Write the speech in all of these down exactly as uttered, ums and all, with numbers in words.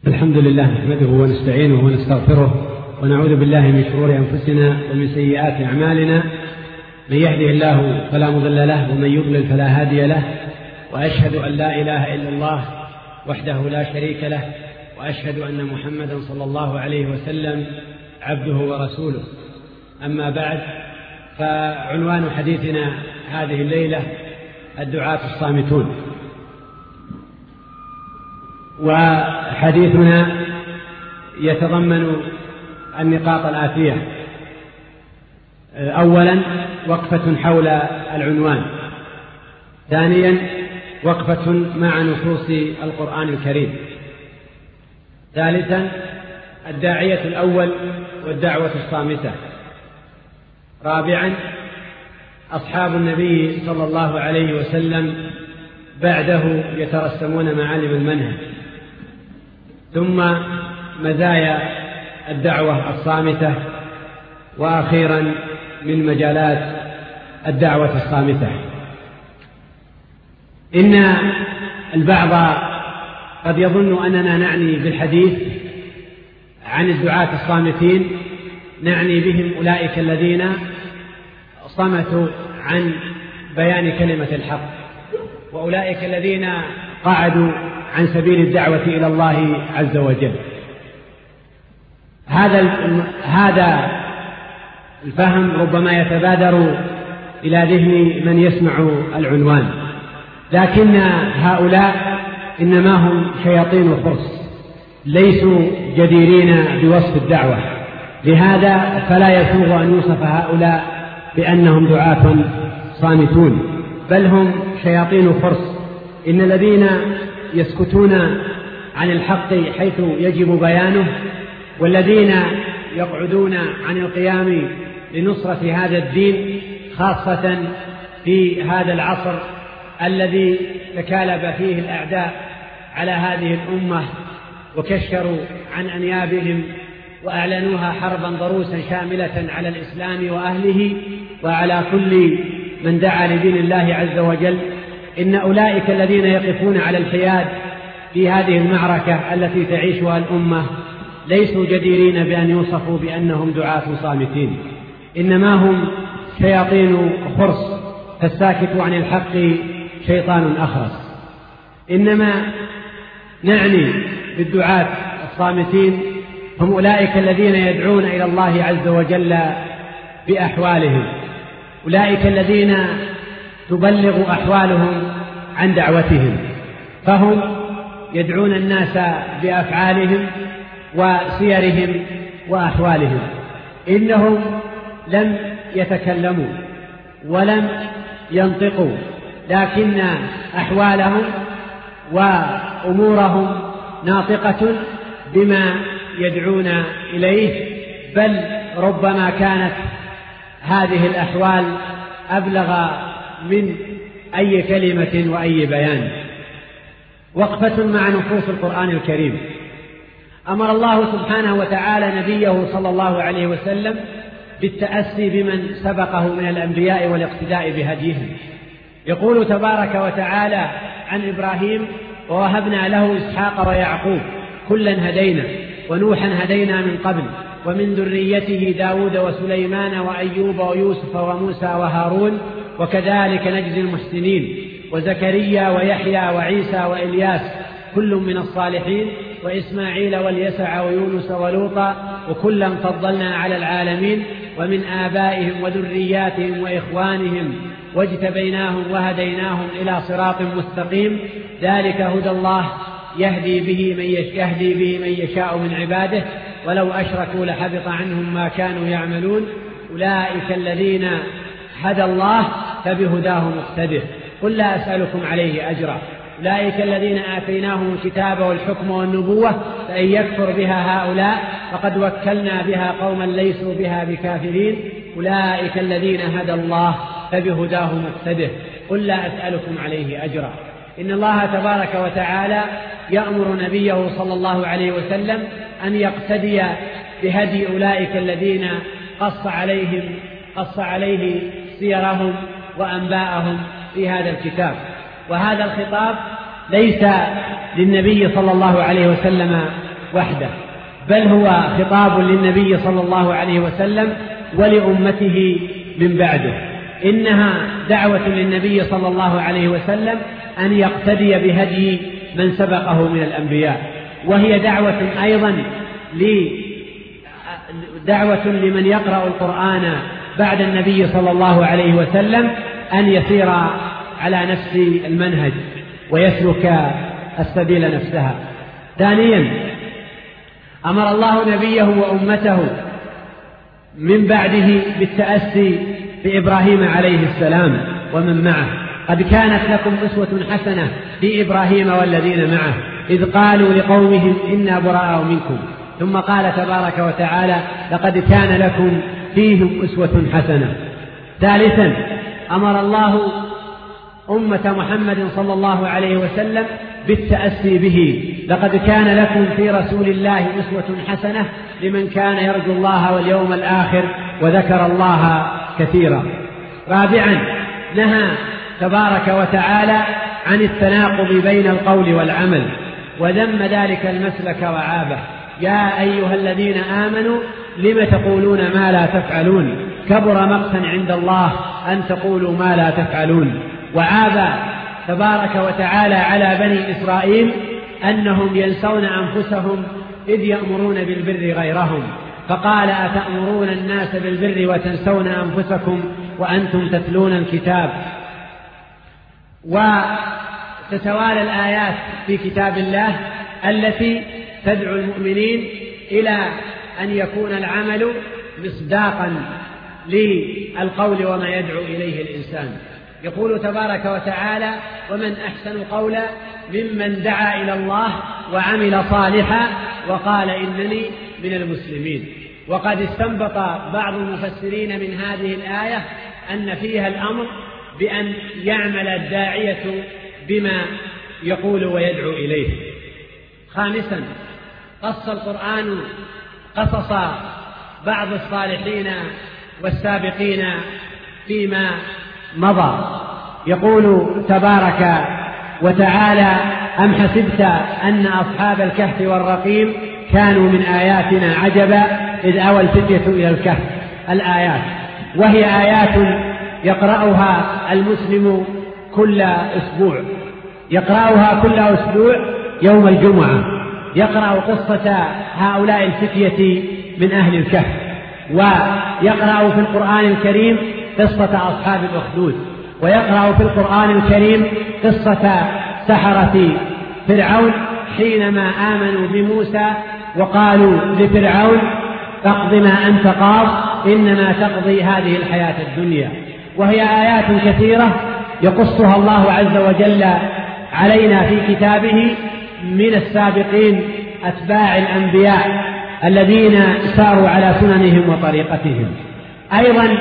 الحمد لله نحمده ونستعينه ونستغفره ونعوذ بالله من شرور أنفسنا ومن سيئات أعمالنا. من يهده الله فلا مضل له ومن يضلل فلا هادي له، وأشهد أن لا إله إلا الله وحده لا شريك له، وأشهد أن محمدا صلى الله عليه وسلم عبده ورسوله. أما بعد، فعنوان حديثنا هذه الليلة الدعاة الصامتون، وحديثنا يتضمن النقاط الآتية: أولا وقفة حول العنوان، ثانيا وقفة مع نصوص القرآن الكريم، ثالثا الداعية الأول والدعوة الصامتة، رابعا أصحاب النبي صلى الله عليه وسلم بعده يترسمون معالم المنهج، ثم مزايا الدعوة الصامتة، وأخيرا من مجالات الدعوة الصامتة. إن البعض قد يظن أننا نعني بالحديث عن الدعاة الصامتين نعني بهم أولئك الذين صمتوا عن بيان كلمة الحق، وأولئك الذين قعدوا عن سبيل الدعوة إلى الله عز وجل. هذا هذا الفهم ربما يتبادر إلى ذهن من يسمع العنوان، لكن هؤلاء إنما هم شياطين فرس، ليسوا جديرين بوصف الدعوة، لهذا فلا يسوغ أن يوصف هؤلاء بأنهم دعاة صامتون، بل هم شياطين فرس. إن الذين يسكتون عن الحق حيث يجب بيانه، والذين يقعدون عن القيام لنصرة هذا الدين، خاصة في هذا العصر الذي تكالب فيه الأعداء على هذه الأمة وكشروا عن أنيابهم وأعلنوها حربا ضروسا شاملة على الإسلام وأهله وعلى كل من دعا لدين الله عز وجل. إن أولئك الذين يقفون على الحياد في هذه المعركة التي تعيشها الأمة ليسوا جديرين بأن يوصفوا بأنهم دعاة صامتين، إنما هم شياطين خرس، فالساكت عن الحق شيطان أخرس. إنما نعني بالدعاة الصامتين هم أولئك الذين يدعون إلى الله عز وجل بأحوالهم، أولئك الذين تبلغ أحوالهم عن دعوتهم، فهم يدعون الناس بأفعالهم وسيرهم وأحوالهم. إنهم لم يتكلموا ولم ينطقوا، لكن أحوالهم وأمورهم ناطقة بما يدعون إليه، بل ربما كانت هذه الأحوال أبلغ من أي كلمة وأي بيان. وقفة مع نصوص القرآن الكريم. أمر الله سبحانه وتعالى نبيه صلى الله عليه وسلم بالتأسي بمن سبقه من الأنبياء والاقتداء بهديهم. يقول تبارك وتعالى عن إبراهيم: ووهبنا له إسحاق ويعقوب كلا هدينا ونوحا هدينا من قبل ومن ذريته داود وسليمان وأيوب ويوسف وموسى وهارون وكذلك نجزي المحسنين وزكريا ويحيى وعيسى وإلياس كل من الصالحين وإسماعيل واليسع ويونس ولوطا وكلا فضلنا على العالمين ومن آبائهم وذرياتهم وإخوانهم واجتبيناهم وهديناهم إلى صراط مستقيم. ذلك هدى الله يهدي به من يهدي به من يشاء من عباده ولو أشركوا لحبط عنهم ما كانوا يعملون. أولئك الذين هدى الله فبهداه مقتده قل لا أسألكم عليه أجرا. أولئك الذين آتيناهم الكتاب والحكم والنبوة فإن يكفر بها هؤلاء فقد وكلنا بها قوما ليسوا بها بكافرين. أولئك الذين هدى الله فبهداه مقتده قل لا أسألكم عليه أجرا. إن الله تبارك وتعالى يأمر نبيه صلى الله عليه وسلم أن يقتدي بهدي أولئك الذين قص عليهم قص عليه سيرهم وأنباءهم في هذا الكتاب. وهذا الخطاب ليس للنبي صلى الله عليه وسلم وحده، بل هو خطاب للنبي صلى الله عليه وسلم ولأمته من بعده. إنها دعوة للنبي صلى الله عليه وسلم أن يقتدي بهدي من سبقه من الأنبياء، وهي دعوة أيضا دعوة لمن يقرأ القرآن بعد النبي صلى الله عليه وسلم أن يسير على نفس المنهج ويسلك السبيل نفسها. ثانيا، أمر الله نبيه وأمته من بعده بالتأسي بإبراهيم عليه السلام ومن معه. قد كانت لكم أسوة حسنة في إبراهيم والذين معه إذ قالوا لقومهم إنا براء منكم، ثم قال تبارك وتعالى لقد كان لكم فيهم أسوة حسنة. ثالثا، أمر الله أمة محمد صلى الله عليه وسلم بالتأسي به، لقد كان لكم في رسول الله أسوة حسنة لمن كان يرجو الله واليوم الآخر وذكر الله كثيرا. رابعا، نهى تبارك وتعالى عن التناقض بين القول والعمل وذم ذلك المسلك وعابه. يا أيها الذين آمنوا لم تقولون ما لا تفعلون كبر مقتا عند الله أن تقولوا ما لا تفعلون. وعاب تبارك وتعالى على بني إسرائيل أنهم ينسون أنفسهم إذ يأمرون بالبر غيرهم، فقال أتأمرون الناس بالبر وتنسون أنفسكم وأنتم تتلون الكتاب. وتتوالى الآيات في كتاب الله التي تدعو المؤمنين إلى أن يكون العمل مصداقا للقول وما يدعو إليه الإنسان. يقول تبارك وتعالى ومن أحسن قولا ممن دعا إلى الله وعمل صالحا وقال إنني من المسلمين. وقد استنبط بعض المفسرين من هذه الآية أن فيها الأمر بأن يعمل الداعية بما يقول ويدعو إليه. خامسا، قص القرآن قصص بعض الصالحين والسابقين فيما مضى. يقول تبارك وتعالى أم حسبت أن أصحاب الكهف والرقيم كانوا من آياتنا عجبا إذ أوى الفتية إلى الكهف. الآيات، وهي آيات يقرأها المسلم كل أسبوع، يقرأها كل أسبوع يوم الجمعة، يقرأ قصة هؤلاء الفتية من أهل الكهف، ويقرأ في القرآن الكريم قصة أصحاب الأخدود، ويقرأ في القرآن الكريم قصة سحرة فرعون حينما آمنوا بموسى وقالوا لفرعون اقض ما أنت قاض إنما تقضي هذه الحياة الدنيا. وهي آيات كثيرة يقصها الله عز وجل علينا في كتابه من السابقين أتباع الأنبياء الذين ساروا على سننهم وطريقتهم. أيضا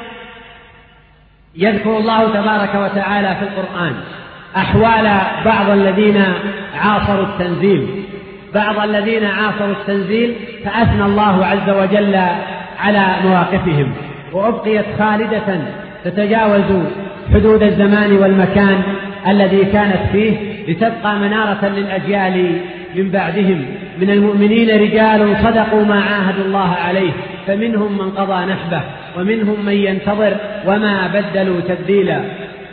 يذكر الله تبارك وتعالى في القرآن أحوال بعض الذين عاصروا التنزيل بعض الذين عاصروا التنزيل فأثنى الله عز وجل على مواقفهم، وأبقيت خالدة تتجاوز حدود الزمان والمكان الذي كانت فيه لتبقى منارة للأجيال من بعدهم. من المؤمنين رجال صدقوا ما عاهدوا الله عليه فمنهم من قضى نحبه ومنهم من ينتظر وما بدلوا تبديلا.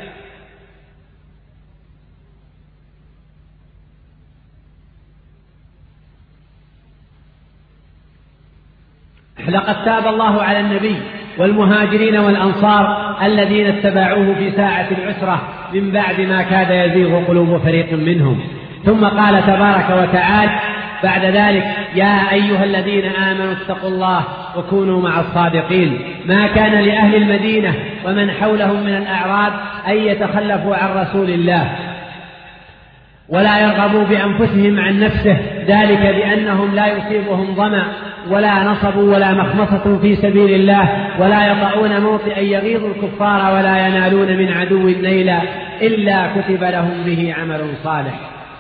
لقد تاب الله على النبي والمهاجرين والأنصار الذين اتبعوه في ساعة العسرة من بعد ما كاد يزيغ قلوب فريق منهم. ثم قال تبارك وتعالى بعد ذلك يا أيها الذين آمنوا اتقوا الله وكونوا مع الصادقين. ما كان لأهل المدينة ومن حولهم من الأعراب أن يتخلفوا عن رسول الله ولا يرغبوا بأنفسهم عن نفسه، ذلك بأنهم لا يصيبهم ظمأ ولا نصب ولا مخمصة في سبيل الله ولا يطعون موطئا يغيظ الكفار ولا ينالون من عدو نيلا إلا كتب لهم به عمل صالح.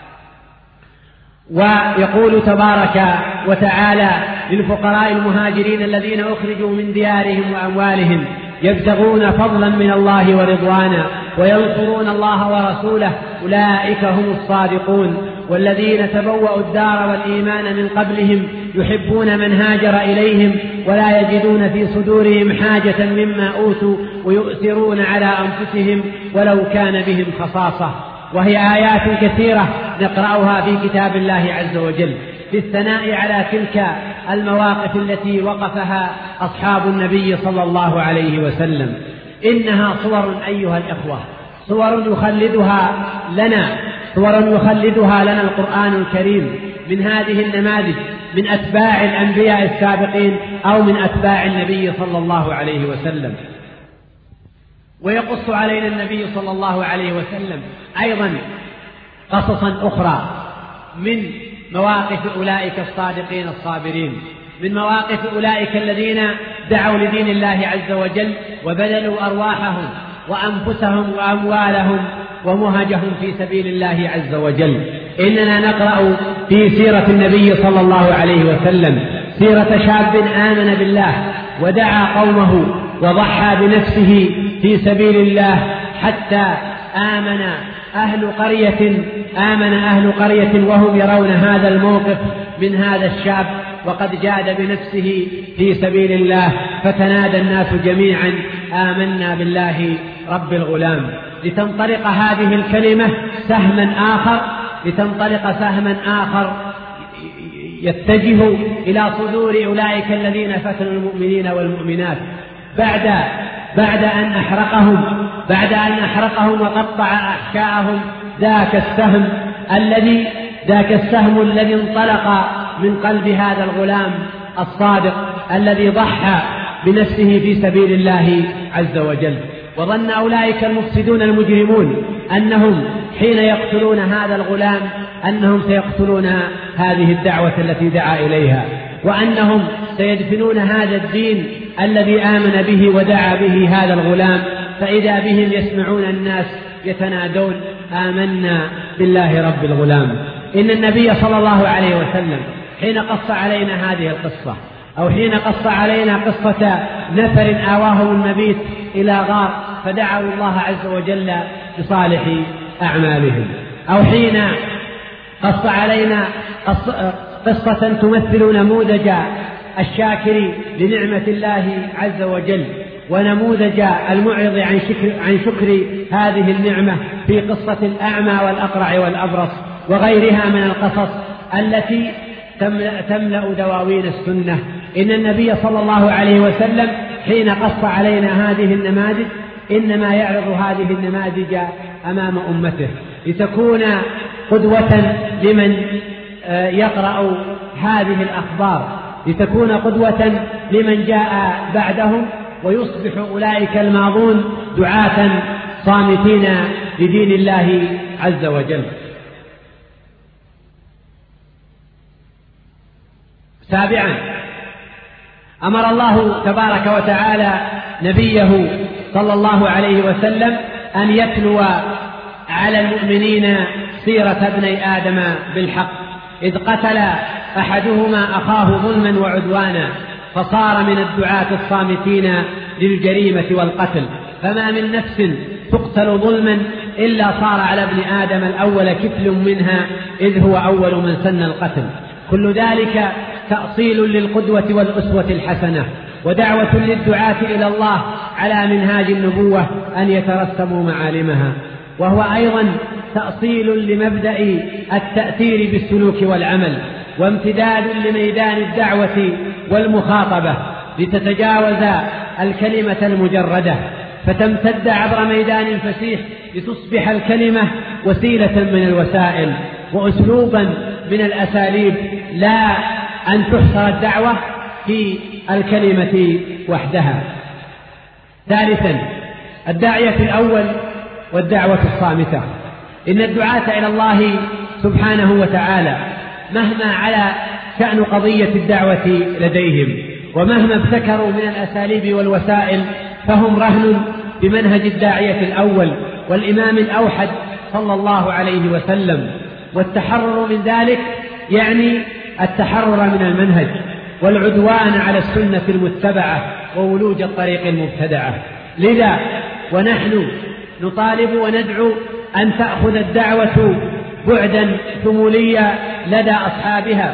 ويقول تبارك وتعالى للفقراء المهاجرين الذين أخرجوا من ديارهم وأموالهم يبتغون فضلا من الله ورضوانا وينصرون الله ورسوله أولئك هم الصادقون والذين تبوأوا الدار والإيمان من قبلهم يحبون من هاجر إليهم ولا يجدون في صدورهم حاجة مما أوتوا ويؤثرون على أنفسهم ولو كان بهم خصاصة. وهي آيات كثيرة نقرأها في كتاب الله عز وجل في الثناء على تلك المواقف التي وقفها أصحاب النبي صلى الله عليه وسلم. إنها صور أيها الإخوة، صور يخلدها لنا صور يخلدها لنا القرآن الكريم من هذه النماذج من أتباع الأنبياء السابقين أو من أتباع النبي صلى الله عليه وسلم. ويقص علينا النبي صلى الله عليه وسلم أيضا قصصا أخرى من مواقف أولئك الصادقين الصابرين، من مواقف أولئك الذين دعوا لدين الله عز وجل وبذلوا أرواحهم وأنفسهم وأموالهم ومهجهم في سبيل الله عز وجل. إننا نقرأ في سيرة النبي صلى الله عليه وسلم سيرة شاب آمن بالله ودعا قومه وضحى بنفسه في سبيل الله حتى آمن أهل قرية آمن أهل قرية وهم يرون هذا الموقف من هذا الشاب وقد جاد بنفسه في سبيل الله، فتنادى الناس جميعا آمنا بالله رب الغلام، لتنطلق هذه الكلمة سهما آخر لتنطلق سهما آخر يتجه إلى صدور أولئك الذين فتنوا المؤمنين والمؤمنات بعد بعد أن أحرقهم بعد أن أحرقهم وقطع أحشاءهم ذاك السهم الذي ذاك السهم الذي انطلق من قلب هذا الغلام الصادق الذي ضحى بنفسه في سبيل الله عز وجل. وظن أولئك المفسدون المجرمون أنهم حين يقتلون هذا الغلام أنهم سيقتلون هذه الدعوة التي دعا إليها، وأنهم سيدفنون هذا الدين الذي آمن به ودعا به هذا الغلام، فإذا بهم يسمعون الناس يتنادون آمنا بالله رب الغلام. إن النبي صلى الله عليه وسلم حين قص علينا هذه القصة أو حين قص علينا قصة نفر آواهم المبيت إلى غار فدعوا الله عز وجل بصالح أعمالهم، أو حين قص علينا قصة تمثل نموذج الشاكر لنعمة الله عز وجل ونموذج المعرض عن شكر, عن شكر هذه النعمة في قصة الأعمى والأقرع والأبرص وغيرها من القصص التي تملأ دواوين السنة. إن النبي صلى الله عليه وسلم حين قص علينا هذه النماذج إنما يعرض هذه النماذج أمام أمته لتكون قدوة لمن يقرأ هذه الأخبار، لتكون قدوة لمن جاء بعدهم، ويصبح أولئك الماضون دعاة صامتين لدين الله عز وجل. سابعا، أمر الله تبارك وتعالى نبيه صلى الله عليه وسلم أن يتلو على المؤمنين سيرة ابني آدم بالحق، إذ قتل أحدهما أخاه ظلما وعدوانا فصار من الدعاة الصامتين للجريمة والقتل، فما من نفس تقتل ظلما إلا صار على ابن آدم الأول كفل منها إذ هو أول من سن القتل. كل ذلك تأصيل للقدوة والأسوة الحسنة ودعوة للدعاة إلى الله على منهاج النبوة أن يترسموا معالمها، وهو أيضا تأصيل لمبدأ التأثير بالسلوك والعمل، وامتداد لميدان الدعوة والمخاطبة لتتجاوز الكلمة المجردة فتمتد عبر ميدان فسيح لتصبح الكلمة وسيلة من الوسائل وأسلوبا من الأساليب، لا أن تحصر الدعوة في الكلمة وحدها. ثالثا، الداعية الأول والدعوة الصامتة. إن الدعاة إلى الله سبحانه وتعالى مهما على شأن قضية الدعوة لديهم ومهما ابتكروا من الأساليب والوسائل فهم رهن بمنهج الداعية الأول والإمام الأوحد صلى الله عليه وسلم، والتحرر من ذلك يعني التحرر من المنهج والعدوان على السنة المتبعة وولوج الطريق المبتدعة. لذا ونحن نطالب وندعو أن تأخذ الدعوة بعدا شموليا لدى أصحابها،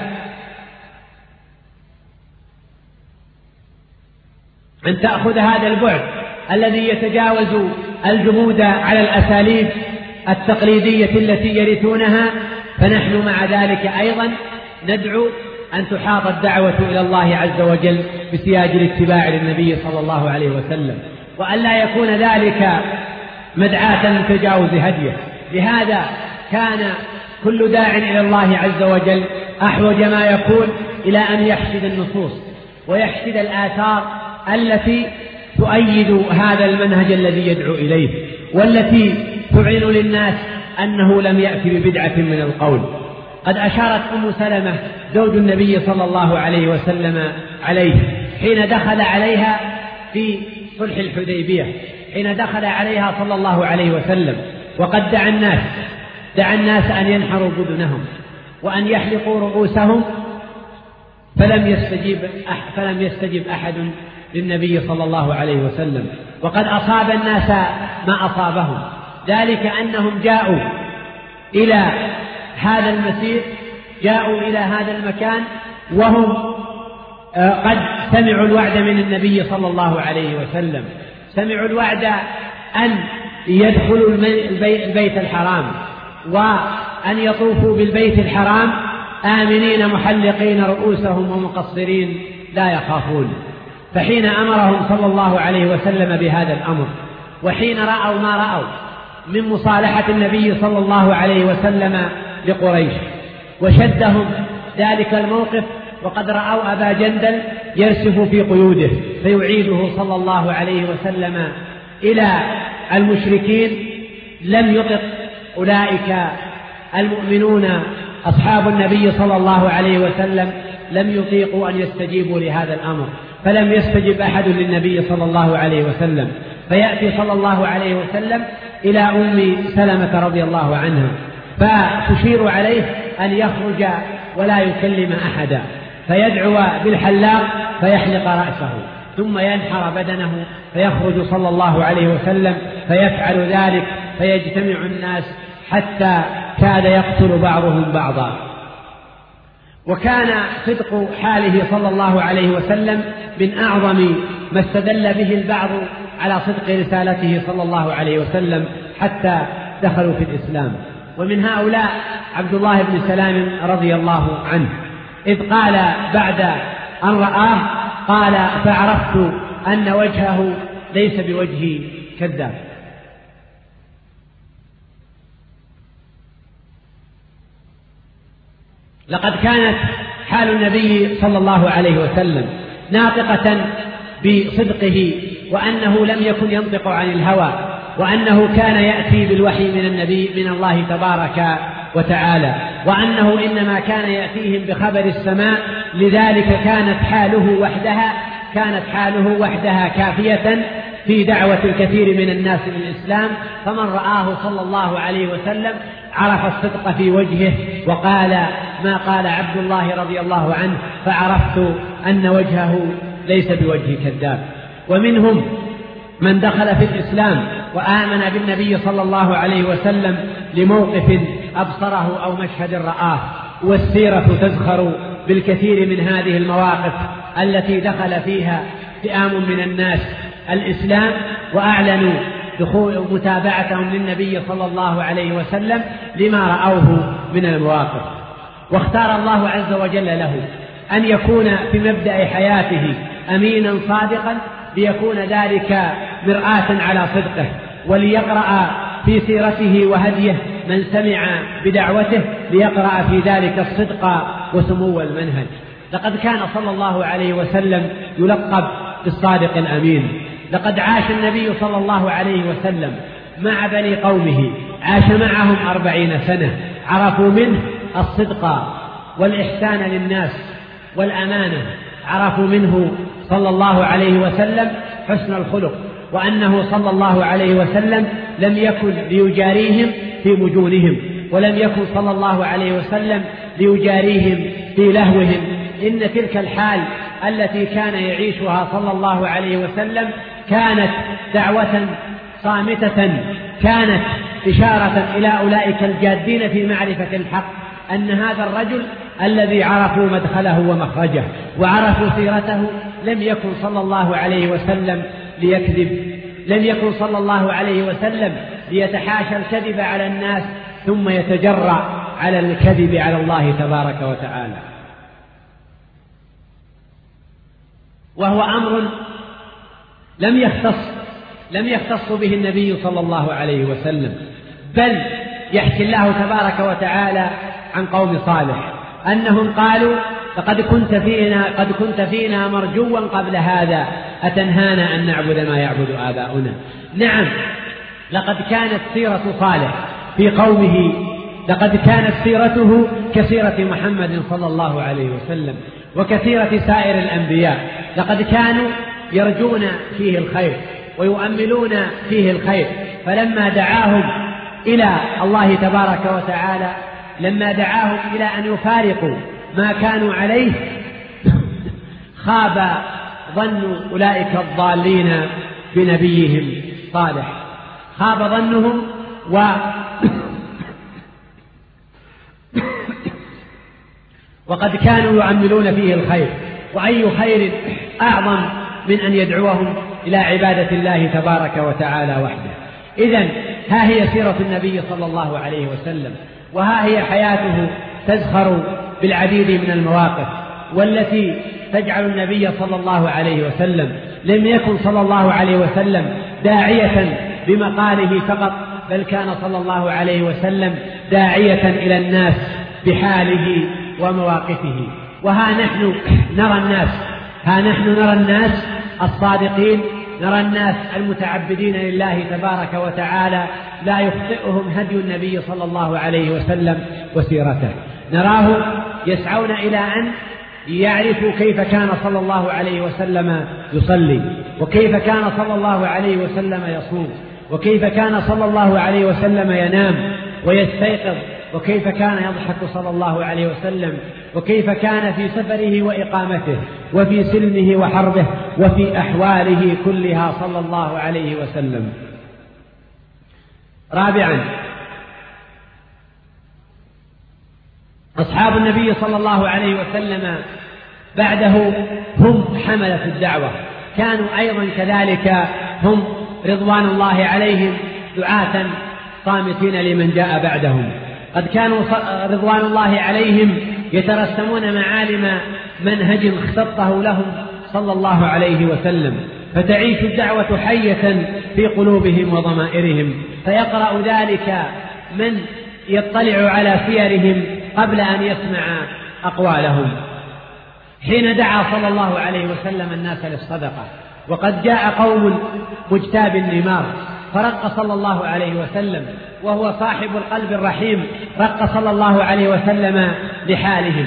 أن تأخذ هذا البعد الذي يتجاوز الجمود على الأساليب التقليدية التي يرثونها. فنحن مع ذلك أيضا ندعو أن تحاط الدعوة إلى الله عز وجل بسياج الاتباع للنبي صلى الله عليه وسلم، وأن لا يكون ذلك مدعاة لتجاوز هديه. لهذا كان كل داع إلى الله عز وجل أحوج ما يكون إلى أن يحشد النصوص ويحشد الآثار التي تؤيد هذا المنهج الذي يدعو إليه، والتي تعلن للناس أنه لم يأتي ببدعة من القول. قد أشارت أم سلمة زوج النبي صلى الله عليه وسلم عليه حين دخل عليها في صلح الحديبية، حين دخل عليها صلى الله عليه وسلم وقد دعا الناس دعا الناس أن ينحروا بدنهم وأن يحلقوا رؤوسهم، فلم يستجيب فلم يستجب أحد للنبي صلى الله عليه وسلم، وقد أصاب الناس ما أصابهم، ذلك أنهم جاءوا إلى هذا المسير، جاءوا إلى هذا المكان وهم قد سمعوا الوعد من النبي صلى الله عليه وسلم، سمعوا الوعد أن يدخلوا البيت الحرام وأن يطوفوا بالبيت الحرام آمنين محلقين رؤوسهم ومقصرين لا يخافون. فحين أمرهم صلى الله عليه وسلم بهذا الأمر، وحين رأوا ما رأوا من مصالحة النبي صلى الله عليه وسلم لقريش، وشدهم ذلك الموقف، وقد رأوا أبا جندل يرسف في قيوده فيعيده صلى الله عليه وسلم إلى المشركين، لم يطق أولئك المؤمنون أصحاب النبي صلى الله عليه وسلم لم يطيقوا أن يستجيبوا لهذا الأمر، فلم يستجب أحد للنبي صلى الله عليه وسلم. فيأتي صلى الله عليه وسلم إلى أم سلمة رضي الله عنها فتشير عليه أن يخرج ولا يكلم أحدا، فيدعو بالحلاق فيحلق رأسه ثم ينحر بدنه، فيخرج صلى الله عليه وسلم فيفعل ذلك، فيجتمع الناس حتى كاد يقتل بعضهم بعضا. وكان صدق حاله صلى الله عليه وسلم من أعظم ما استدل به البعض على صدق رسالته صلى الله عليه وسلم حتى دخلوا في الإسلام. ومن هؤلاء عبد الله بن سلام رضي الله عنه، إذ قال بعد أن رآه قال: فعرفت أن وجهه ليس بوجه كذاب. لقد كانت حال النبي صلى الله عليه وسلم ناطقة بصدقه، وأنه لم يكن ينطق عن الهوى، وأنه كان يأتي بالوحي من النبي من الله تبارك وتعالى، وأنه إنما كان يأتيهم بخبر السماء. لذلك كانت حاله وحدها كانت حاله وحدها كافية في دعوة الكثير من الناس للإسلام. فمن رآه صلى الله عليه وسلم عرف الصدق في وجهه، وقال ما قال عبد الله رضي الله عنه: فعرفت أن وجهه ليس بوجه كذاب. ومنهم من دخل في الإسلام وآمن بالنبي صلى الله عليه وسلم لموقف أبصره أو مشهد رآه، والسيرة تزخر بالكثير من هذه المواقف التي دخل فيها فئام من الناس الإسلام وأعلنوا دخول متابعتهم للنبي صلى الله عليه وسلم لما رأوه من المواقف. واختار الله عز وجل له أن يكون في مبدأ حياته أمينا صادقا، ليكون ذلك مرآة على صدقه، وليقرأ في سيرته وهديه من سمع بدعوته، ليقرأ في ذلك الصدق وسمو المنهج. لقد كان صلى الله عليه وسلم يلقب بالصادق الأمين. لقد عاش النبي صلى الله عليه وسلم مع بني قومه، عاش معهم أربعين سنة، عرفوا منه الصدق والإحسان للناس والأمانة، عرفوا منه صلى الله عليه وسلم حسن الخلق، وأنه صلى الله عليه وسلم لم يكن ليجاريهم في مجونهم، ولم يكن صلى الله عليه وسلم ليجاريهم في لهوهم. إن تلك الحال التي كان يعيشها صلى الله عليه وسلم كانت دعوة صامتة، كانت إشارة إلى أولئك الجادين في معرفة الحق أن هذا الرجل الذي عرفوا مدخله ومخرجه وعرفوا سيرته لم يكن صلى الله عليه وسلم ليكذب، لم يكن صلى الله عليه وسلم ليتحاشى الكذب على الناس ثم يتجرأ على الكذب على الله تبارك وتعالى. وهو أمر لم يختص لم يختص به النبي صلى الله عليه وسلم، بل يحكي الله تبارك وتعالى عن قوم صالح أنهم قالوا لقد كنت فينا قد كنت فينا مرجوا قبل هذا أتنهانا أن نعبد ما يعبد آباؤنا. نعم، لقد كانت سيرة صالح في قومه لقد كانت سيرته كسيرة محمد صلى الله عليه وسلم وكسيرة سائر الأنبياء، لقد كانوا يرجون فيه الخير ويؤملون فيه الخير، فلما دعاهم إلى الله تبارك وتعالى لما دعاهم إلى أن يفارقوا ما كانوا عليه خاب ظن أولئك الضالين بنبيهم صالح، خاب ظنهم و وقد كانوا يعملون فيه الخير، وأي خير أعظم من أن يدعوهم إلى عبادة الله تبارك وتعالى وحده. إذن ها هي سيرة النبي صلى الله عليه وسلم، وها هي حياته تزخر بالعديد من المواقف والتي تجعل النبي صلى الله عليه وسلم لم يكن صلى الله عليه وسلم داعية بمقاله فقط، بل كان صلى الله عليه وسلم داعية إلى الناس بحاله ومواقفه. وها نحن نرى الناس ها نحن نرى الناس الصادقين، نرى الناس المتعبدين لله تبارك وتعالى لا يخطئهم هدي النبي صلى الله عليه وسلم وسيرته، نراه يسعون إلى أن يعرفوا كيف كان صلى الله عليه وسلم يصلي، وكيف كان صلى الله عليه وسلم يصوم، وكيف كان صلى الله عليه وسلم ينام ويستيقظ، وكيف كان يضحك صلى الله عليه وسلم، وكيف كان في سفره وإقامته وفي سلمه وحربه وفي أحواله كلها صلى الله عليه وسلم. رابعا، أصحاب النبي صلى الله عليه وسلم بعده هم حملة الدعوة، كانوا أيضا كذلك هم رضوان الله عليهم دعاة صامتين لمن جاء بعدهم. قد كانوا رضوان الله عليهم يترسمون معالم منهج اختطه لهم صلى الله عليه وسلم، فتعيش الدعوة حية في قلوبهم وضمائرهم، فيقرأ ذلك من يطلع على سيرهم قبل أن يسمع أقوالهم. حين دعا صلى الله عليه وسلم الناس للصدقة وقد جاء قوم مجتاب النمار فرق صلى الله عليه وسلم وهو صاحب القلب الرحيم، رق صلى الله عليه وسلم لحالهم،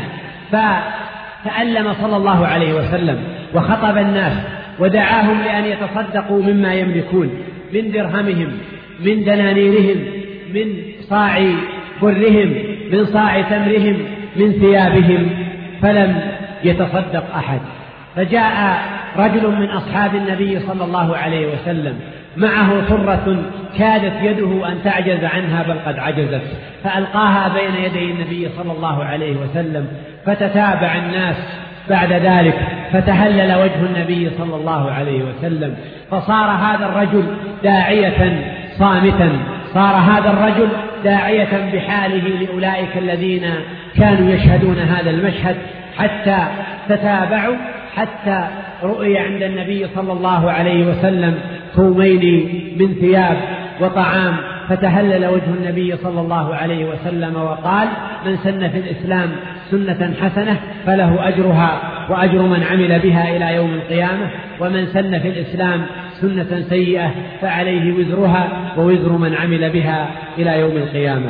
فتألم صلى الله عليه وسلم وخطب الناس ودعاهم لأن يتصدقوا مما يملكون من درهمهم، من دنانيرهم، من صاع برهم، من صاع تمرهم، من ثيابهم، فلم يتصدق أحد. فجاء رجل من أصحاب النبي صلى الله عليه وسلم معه صرة كادت يده أن تعجز عنها بل قد عجزت، فألقاها بين يدي النبي صلى الله عليه وسلم، فتتابع الناس بعد ذلك، فتهلل وجه النبي صلى الله عليه وسلم، فصار هذا الرجل داعية صامتا، صار هذا الرجل داعية بحاله لأولئك الذين كانوا يشهدون هذا المشهد، حتى تتابعوا، حتى رؤي عند النبي صلى الله عليه وسلم ثومين من ثياب وطعام، فتهلل وجه النبي صلى الله عليه وسلم وقال: من سن في الإسلام سنة حسنة فله أجرها وأجر من عمل بها إلى يوم القيامة، ومن سن في الإسلام سنة سيئة فعليه وزرها ووزر من عمل بها إلى يوم القيامة.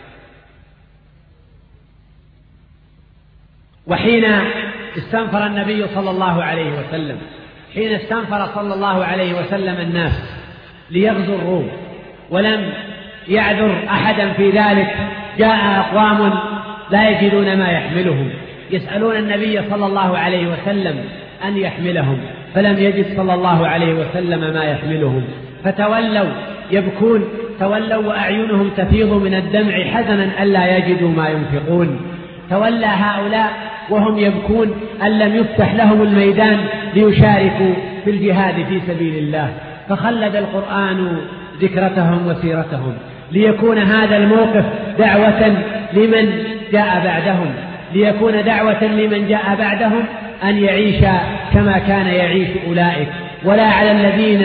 وحين استنفر النبي صلى الله عليه وسلم حين استنفر صلى الله عليه وسلم الناس ليغزوا الروم ولم يعذر أحدا في ذلك، جاء أقوام لا يجدون ما يحملهم، يسألون النبي صلى الله عليه وسلم أن يحملهم، فلم يجد صلى الله عليه وسلم ما يحملهم، فتولوا يبكون تولوا وأعينهم تفيض من الدمع حزنا ألا يجدوا ما ينفقون. تولى هؤلاء وهم يبكون أن لم يفتح لهم الميدان ليشاركوا في الجهاد في سبيل الله، فخلد القرآن ذكرتهم وسيرتهم ليكون هذا الموقف دعوة لمن جاء بعدهم، ليكون دعوة لمن جاء بعدهم أن يعيش كما كان يعيش أولئك. ولا على الذين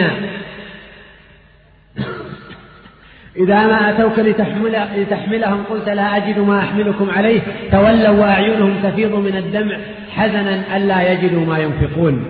إذا ما أتوك لتحمل لتحملهم قلت لا أجد ما أحملكم عليه تولوا وأعينهم تفيض من الدمع حزنا ألا يجدوا ما ينفقون.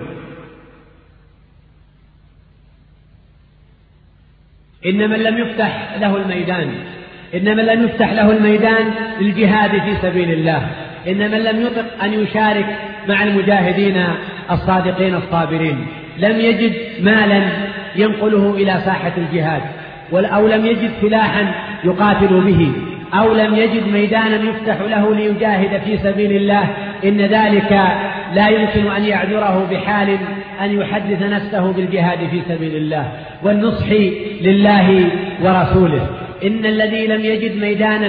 إن من لم يفتح له الميدان إن من لم يفتح له الميدان للجهاد في سبيل الله، إن من لم يطق أن يشارك مع المجاهدين الصادقين الصابرين، لم يجد مالا ينقله إلى ساحة الجهاد، أو لم يجد سلاحا يقاتل به، أو لم يجد ميدانا يفتح له ليجاهد في سبيل الله، إن ذلك لا يمكن أن يعذره بحال أن يحدث نفسه بالجهاد في سبيل الله والنصح لله ورسوله. إن الذي لم يجد ميدانا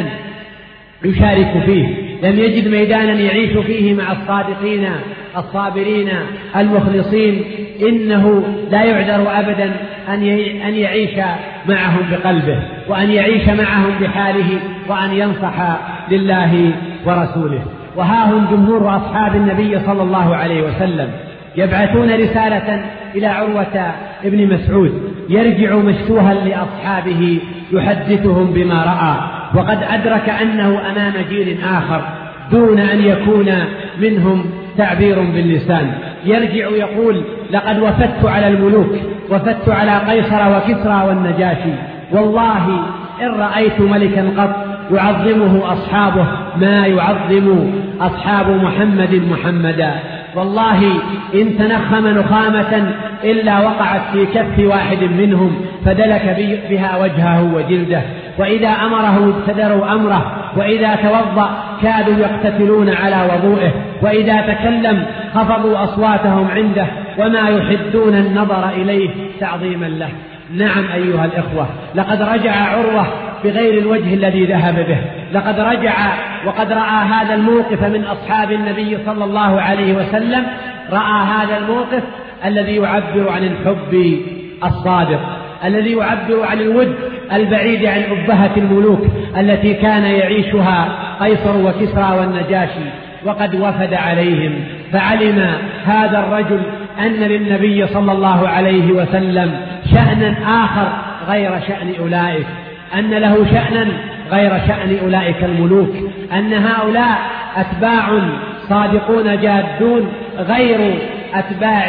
يشارك فيه، لم يجد ميدانا يعيش فيه مع الصادقين الصابرين المخلصين، إنه لا يعذر أبدا أن يعيش معهم بقلبه، وأن يعيش معهم بحاله، وأن ينصح لله ورسوله. وها هم جمهور أصحاب النبي صلى الله عليه وسلم يبعثون رسالة إلى عروة ابن مسعود يرجع مشتوها لأصحابه يحدثهم بما رأى، وقد أدرك أنه أمام جيل آخر دون أن يكون منهم تعبير باللسان. يرجع يقول: لقد وفدت على الملوك، وفدت على قيصر وكسرى والنجاشي، والله إن رأيت ملكا قط يعظمه أصحابه ما يعظم أصحاب محمد محمدا، والله إن تنخم نخامة إلا وقعت في كف واحد منهم فدلك بها وجهه وجلده، وإذا أمره ابتدروا أمره، وإذا توضأ كادوا يقتتلون على وضوئه، وإذا تكلم خفضوا أصواتهم عنده وما يحدون النظر إليه تعظيما له. نعم أيها الإخوة، لقد رجع عروة بغير الوجه الذي ذهب به، لقد رجع وقد رأى هذا الموقف من أصحاب النبي صلى الله عليه وسلم، رأى هذا الموقف الذي يعبر عن الحب الصادق، الذي يعبر عن الود البعيد عن أبهة الملوك التي كان يعيشها قيصر وكسرى والنجاشي. وقد وفد عليهم، فعلم هذا الرجل أن للنبي صلى الله عليه وسلم شأنا آخر غير شأن أولئك، أن له شأنا غير شأن أولئك الملوك، أن هؤلاء أتباع صادقون جادون غير أتباع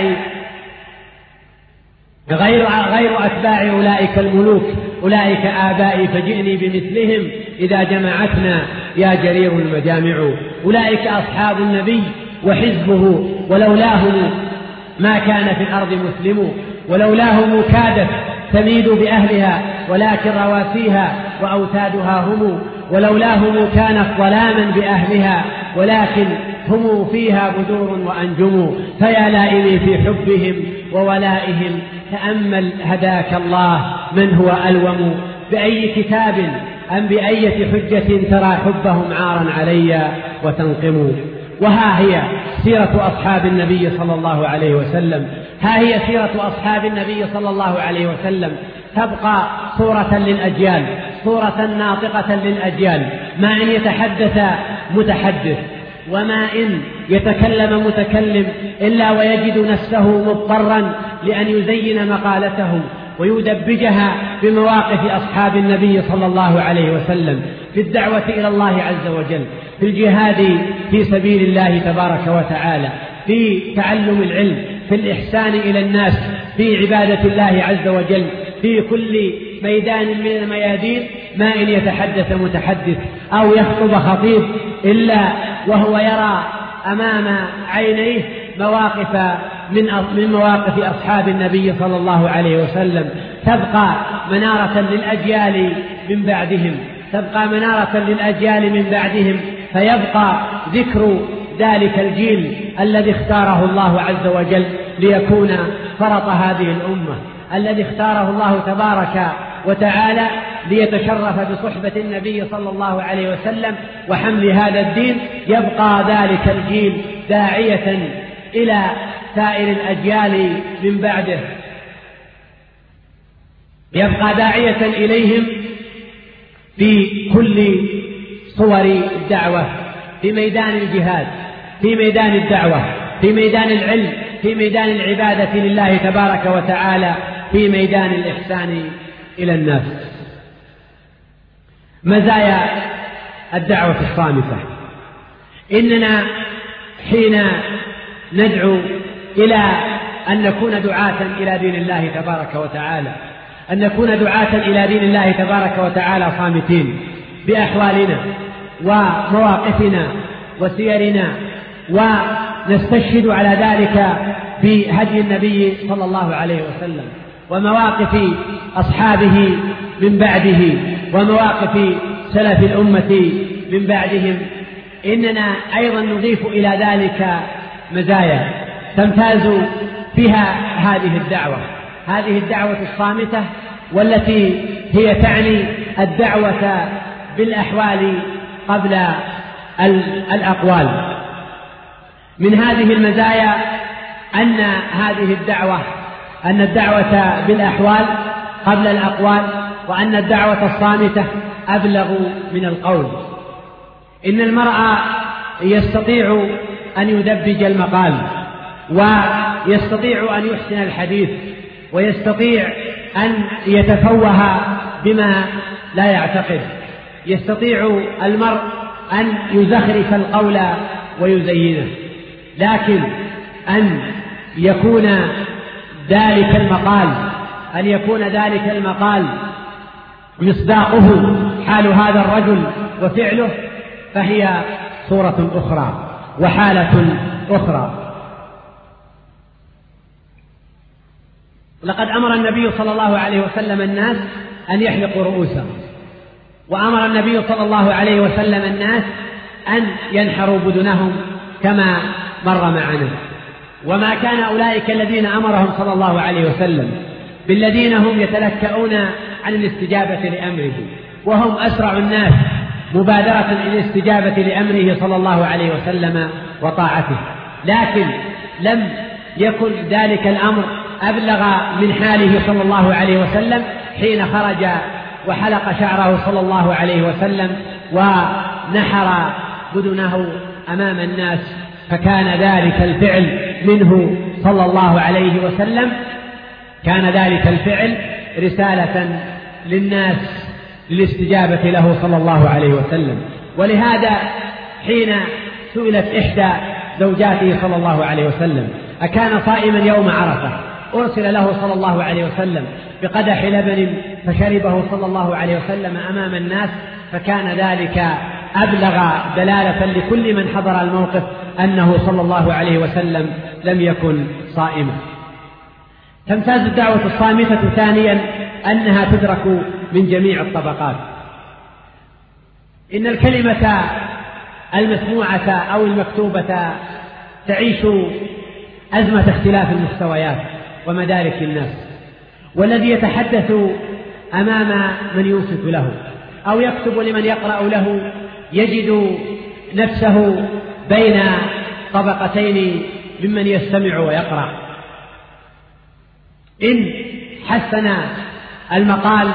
غير غير أتباع أولئك الملوك، أولئك آبائي فجئني بمثلهم إذا جمعتنا يا جرير المجامع. أولئك أصحاب النبي وحزبه، ولولاهم ما كان في الأرض مسلم، ولولاهم كادت تميد بأهلها ولكن رواسيها وأوتادها هم، ولولاهم كانت ظلاما بأهلها ولكن هم فيها بدور وأنجم. فيا لائمي في حبهم وولائهم تأمل هداك الله من هو ألوم، بأي كتاب أم بأية حجة ترى حبهم عارا علي وتنقم. وها هي سيرة أصحاب النبي صلى الله عليه وسلم، ها هي سيرة أصحاب النبي صلى الله عليه وسلم، تبقى صورة للأجيال، صورة ناطقة للأجيال، ما إن يتحدث متحدث وما إن يتكلم متكلم إلا ويجد نفسه مضطرا لأن يزين مقالته ويدبجها بمواقف أصحاب النبي صلى الله عليه وسلم في الدعوة إلى الله عز وجل، في الجهاد في سبيل الله تبارك وتعالى، في تعلم العلم، في الإحسان إلى الناس، في عبادة الله عز وجل، في كل ميدان من الميادين. ما إن يتحدث متحدث أو يخطب خطيب إلا وهو يرى أمام عينيه مواقف من من مواقف أصحاب النبي صلى الله عليه وسلم، تبقى منارة للأجيال من بعدهم، تبقى منارة للأجيال من بعدهم، فيبقى ذكر ذلك الجيل الذي اختاره الله عز وجل ليكون فرط هذه الأمة، الذي اختاره الله تبارك وتعالى ليتشرف بصحبة النبي صلى الله عليه وسلم وحمل هذا الدين، يبقى ذلك الجيل داعية إلى سائر الأجيال من بعده، يبقى داعية إليهم في كل صور الدعوة، في ميدان الجهاد، في ميدان الدعوة، في ميدان العلم، في ميدان العبادة لله تبارك وتعالى، في ميدان الإحسان إلى الناس. مزايا الدعوة الصامتة: إننا حين ندعو إلى أن نكون دعاة إلى دين الله تبارك وتعالى، أن نكون دعاة إلى دين الله تبارك وتعالى صامتين بأحوالنا ومواقفنا وسيرنا، ونستشهد على ذلك بهدي النبي صلى الله عليه وسلم ومواقف أصحابه من بعده ومواقف سلف الأمة من بعدهم. إننا أيضا نضيف إلى ذلك مزايا تمتاز بها هذه الدعوة، هذه الدعوة الصامتة، والتي هي تعني الدعوة بالأحوال قبل الأقوال. من هذه المزايا أن هذه الدعوة أن الدعوة بالأحوال قبل الأقوال، وأن الدعوة الصامتة أبلغ من القول. إن المرء يستطيع أن يدبج المقال، ويستطيع أن يحسن الحديث، ويستطيع أن يتفوه بما لا يعتقد، يستطيع المرء أن يزخرف القول ويزينه، لكن أن يكون ذلك المقال أن يكون ذلك المقال مصداقه حال هذا الرجل وفعله، فهي صورة أخرى وحالة أخرى. لقد أمر النبي صلى الله عليه وسلم الناس أن يحلقوا رؤوسهم، وأمر النبي صلى الله عليه وسلم الناس أن ينحروا بدنهم كما مر معنا. وما كان أولئك الذين أمرهم صلى الله عليه وسلم بالذين هم يتلكؤون عن الاستجابة لأمره، وهم أسرع الناس مبادرة إلى الاستجابة لأمره صلى الله عليه وسلم وطاعته، لكن لم يكن ذلك الأمر أبلغ من حاله صلى الله عليه وسلم حين خرج وحلق شعره صلى الله عليه وسلم ونحر بدنه أمام الناس، فكان ذلك الفعل منه صلى الله عليه وسلم كان ذلك الفعل رسالة للناس للاستجابة له صلى الله عليه وسلم. ولهذا حين سئلت إحدى زوجاته صلى الله عليه وسلم أكان صائما يوم عرفة، أرسل له صلى الله عليه وسلم بقدح لبن فشربه صلى الله عليه وسلم أمام الناس، فكان ذلك أبلغ دلالة لكل من حضر الموقف أنه صلى الله عليه وسلم لم يكن صائما. تمتاز الدعوة الصامتة ثانيا أنها تدرك من جميع الطبقات. إن الكلمة المسموعة أو المكتوبة تعيش أزمة اختلاف المستويات ومدارك الناس، والذي يتحدث أمام من ينصت له أو يكتب لمن يقرأ له يجد نفسه بين طبقتين ممن يستمع ويقرأ. إن حسن المقال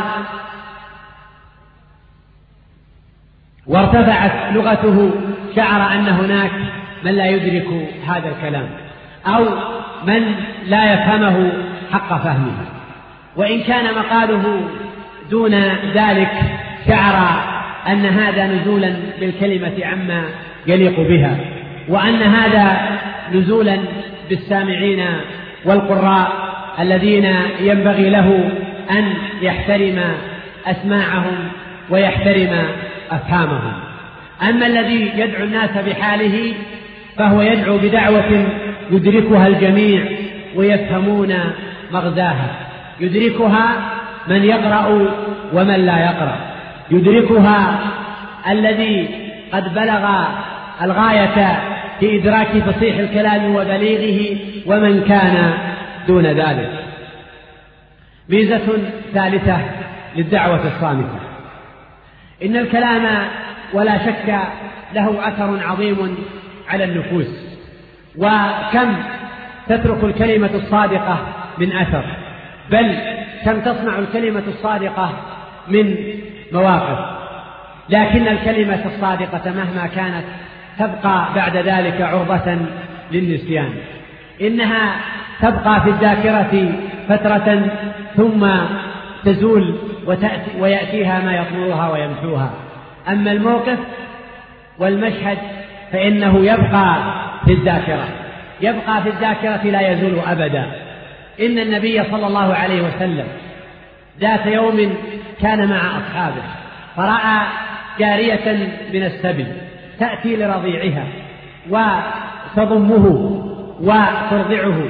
وارتفعت لغته شعر أن هناك من لا يدرك هذا الكلام أو من لا يفهمه حق فهمه، وإن كان مقاله دون ذلك شعر أن هذا نزولا بالكلمة عما يليق بها، وأن هذا نزولا بالسامعين والقراء الذين ينبغي له أن يحترم أسماعهم ويحترم أفهامهم. أما الذي يدعو الناس بحاله فهو يدعو بدعوة يدركها الجميع ويفهمون مغزاها، يدركها من يقرأ ومن لا يقرأ، يدركها الذي قد بلغ الغاية في إدراك فصيح الكلام وبليغه ومن كان دون ذلك. ميزة ثالثة للدعوة الصامتة. إن الكلام ولا شك له أثر عظيم على النفوس، وكم تترك الكلمة الصادقة من أثر، بل كم تصنع الكلمة الصادقة من مواقف. لكن الكلمة الصادقة مهما كانت تبقى بعد ذلك عرضة للنسيان، إنها تبقى في الذاكرة فترة ثم تزول وتأتي ويأتيها ما يطمرها ويمحوها. أما الموقف والمشهد فإنه يبقى في الذاكرة، يبقى في الذاكرة لا يزول أبدا. إن النبي صلى الله عليه وسلم ذات يوم كان مع أصحابه فرأى جارية من السبي تأتي لرضيعها وتضمه وترضعه،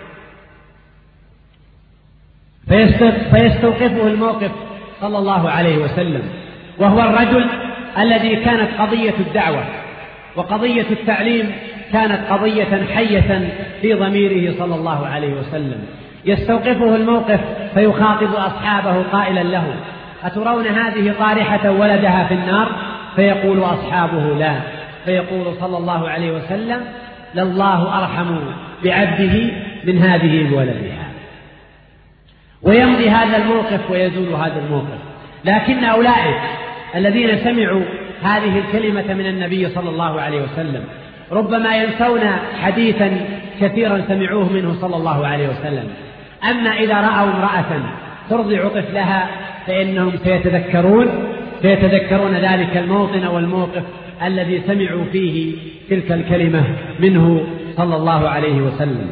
فيستوقفه الموقف صلى الله عليه وسلم، وهو الرجل الذي كانت قضية الدعوة وقضية التعليم كانت قضية حية في ضميره صلى الله عليه وسلم. يستوقفه الموقف فيخاطب أصحابه قائلا له: أترون هذه طارحة ولدها في النار؟ فيقول أصحابه: لا. فيقول صلى الله عليه وسلم: لله أرحم بعبده من هذه بولدها. ويمضي هذا الموقف ويزول هذا الموقف. لكن أولئك الذين سمعوا هذه الكلمة من النبي صلى الله عليه وسلم ربما ينسون حديثا كثيرا سمعوه منه صلى الله عليه وسلم. أما إذا رأوا امرأة ترضع طفلها فإنهم سيتذكرون سيتذكرون ذلك الموطن والموقف الذي سمعوا فيه تلك الكلمة منه صلى الله عليه وسلم.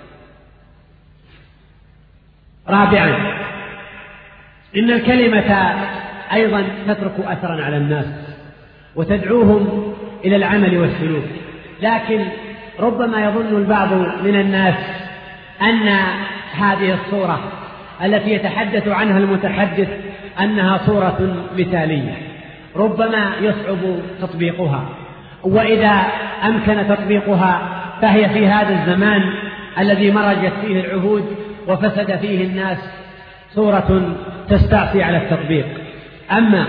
رابعا، إن الكلمة أيضا تترك أثرا على الناس وتدعوهم إلى العمل والسلوك. لكن ربما يظن البعض من الناس أن هذه الصورة التي يتحدث عنها المتحدث أنها صورة مثالية، ربما يصعب تطبيقها، وإذا أمكن تطبيقها فهي في هذا الزمان الذي مرجت فيه العهود وفسد فيه الناس صورة تستعصي على التطبيق. أما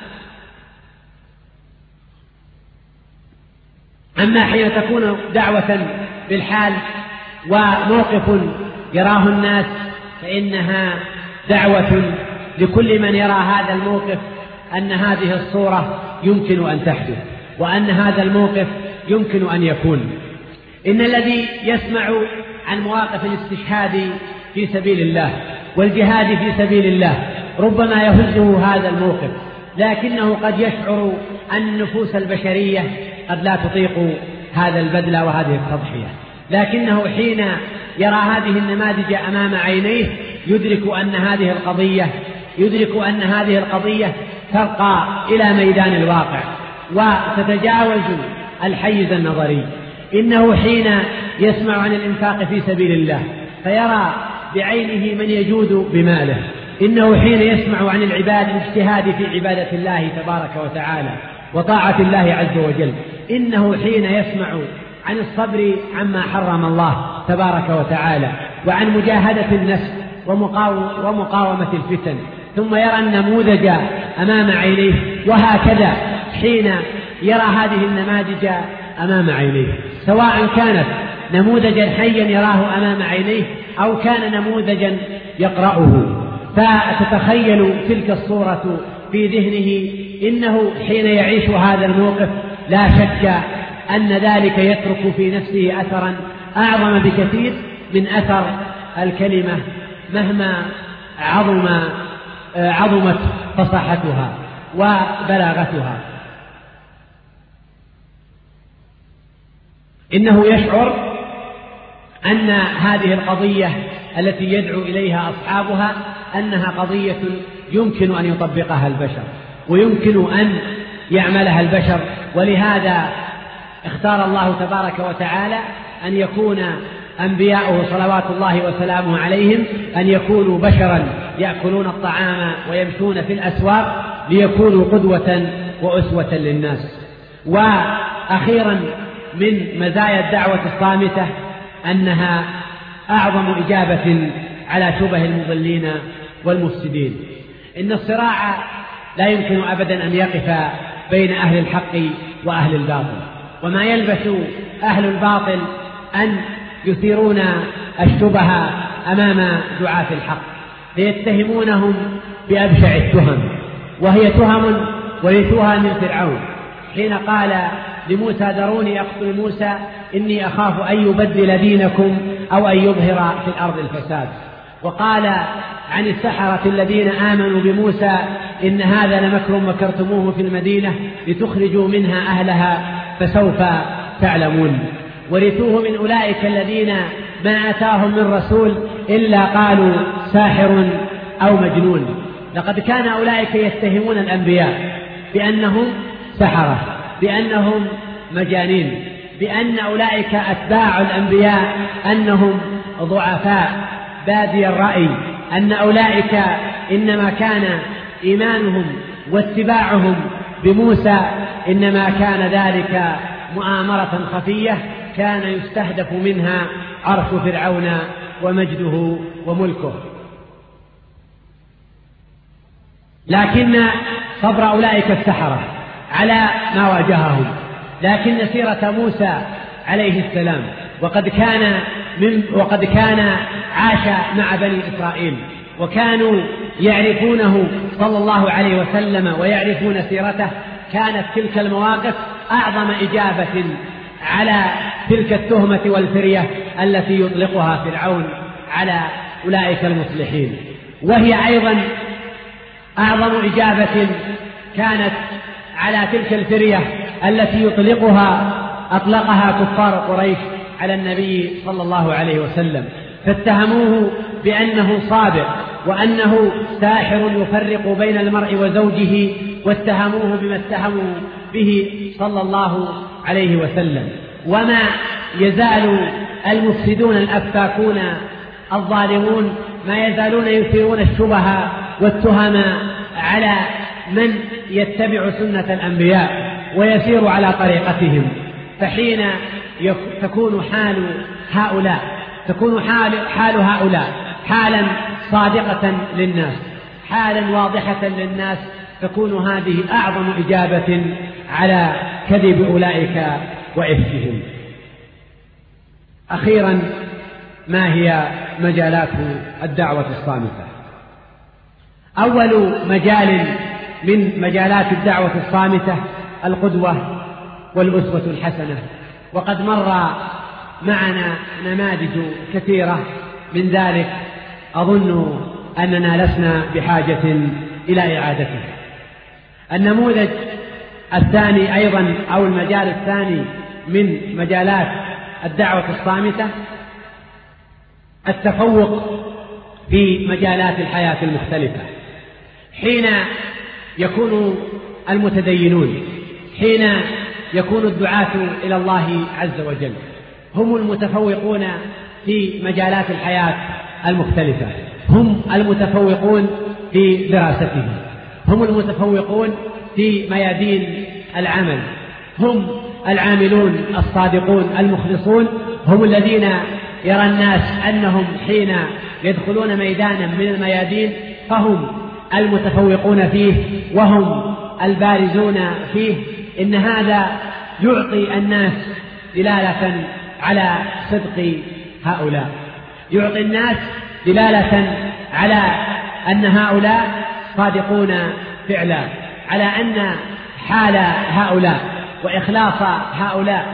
أما حين تكون دعوة بالحال وموقف يراه الناس فإنها دعوة لكل من يرى هذا الموقف أن هذه الصورة يمكن أن تحدث وأن هذا الموقف يمكن أن يكون. إن الذي يسمع عن مواقف الاستشهاد في سبيل الله والجهاد في سبيل الله ربما يهزه هذا الموقف، لكنه قد يشعر أن النفوس البشرية قد لا تطيق هذا البذل وهذه التضحية، لكنه حين يرى هذه النماذج أمام عينيه يدرك أن هذه القضية يدرك أن هذه القضية ترقى إلى ميدان الواقع وتتجاوز الحيز النظري. إنه حين يسمع عن الإنفاق في سبيل الله فيرى بعينه من يجود بماله، إنه حين يسمع عن العباد الاجتهاد في عبادة الله تبارك وتعالى وطاعة الله عز وجل، إنه حين يسمع عن الصبر عما حرم الله تبارك وتعالى وعن مجاهدة النفس ومقاومة الفتن، ثم يرى النموذج أمام عينيه. وهكذا حين يرى هذه النماذج أمام عينيه، سواء كانت نموذجا حيا يراه أمام عينيه أو كان نموذجا يقرأه، فتتخيل تلك الصورة في ذهنه. إنه حين يعيش هذا الموقف لا شك أن ذلك يترك في نفسه أثرا أعظم بكثير من أثر الكلمة مهما عظم عظمت فصاحتها وبلاغتها. إنه يشعر أن هذه القضية التي يدعو إليها أصحابها أنها قضية يمكن أن يطبقها البشر ويمكن أن يعملها البشر، ولهذا اختار الله تبارك وتعالى أن يكون أنبياؤه صلوات الله وسلامه عليهم أن يكونوا بشرا يأكلون الطعام ويمشون في الأسواق ليكونوا قدوة وأسوة للناس. وأخيرا من مزايا الدعوة الصامتة أنها أعظم إجابة على شبه المضلين والمفسدين، إن الصراع لا يمكن أبدا أن يقف بين أهل الحق وأهل الباطل، وما يلبث أهل الباطل أن يثيرون الشبهة أمام دعاة الحق ليتهمونهم بأبشع التهم، وهي تهم ورثوها من فرعون حين قال لموسى ذروني أقتل موسى إني أخاف أن يبدل دينكم أو أن يظهر في الأرض الفساد. وقال عن السحرة الذين آمنوا بموسى إن هذا لمكر مكرتموه في المدينة لتخرجوا منها أهلها فسوف تعلمون. ورثوه من أولئك الذين ما أتاهم من رسول إلا قالوا ساحر أو مجنون. لقد كان أولئك يتهمون الأنبياء بأنهم سحرة، بأنهم مجانين، بأن أولئك أتباع الأنبياء أنهم ضعفاء بادي الرأي، أن أولئك إنما كان إيمانهم واتباعهم بموسى إنما كان ذلك مؤامرة خفية كان يستهدف منها عرش فرعون ومجده وملكه. لكن صبر أولئك السحرة على ما واجههم، لكن سيرة موسى عليه السلام وقد كان من وقد كان عاش مع بني إسرائيل وكانوا يعرفونه صلى الله عليه وسلم ويعرفون سيرته، كانت تلك المواقف أعظم إجابة على تلك التهمة والفرية التي يطلقها فرعون على أولئك المصلحين، وهي أيضا أعظم إجابة كانت على تلك الفرية التي يطلقها أطلقها كفار قريش على النبي صلى الله عليه وسلم، فاتهموه بأنه صابر وأنه ساحر يفرق بين المرء وزوجه، واتهموه بما اتهموا به صلى الله عليه وسلم. وما يزال المفسدون الأفاكون الظالمون ما يزالون يثيرون الشبهة والتهم على من يتبع سنة الأنبياء ويسير على طريقتهم، فحين تكون حال هؤلاء تكون حال, حال هؤلاء حالا صادقة للناس، حالا واضحة للناس، تكون هذه أعظم إجابة على كذب أولئك وإفكهم. أخيرا، ما هي مجالات الدعوة الصامتة؟ أول مجال من مجالات الدعوة الصامتة القدوة والأسوة الحسنة، وقد مر معنا نماذج كثيرة من ذلك أظن أننا لسنا بحاجة إلى إعادته. النموذج الثاني أيضا أو المجال الثاني من مجالات الدعوة الصامتة التفوق في مجالات الحياة المختلفة. حين يكون المتدينون، حين يكون الدعاة إلى الله عز وجل هم المتفوقون في مجالات الحياة المختلفة، هم المتفوقون في دراستهم، هم المتفوقون في ميادين العمل، هم العاملون الصادقون المخلصون، هم الذين يرى الناس أنهم حين يدخلون ميدانا من الميادين فهم المتفوقون فيه وهم البارزون فيه. إن هذا يعطي الناس دلالة على صدق هؤلاء، يعطي الناس دلالة على أن هؤلاء صادقون فعلا، على أن حال هؤلاء وإخلاص هؤلاء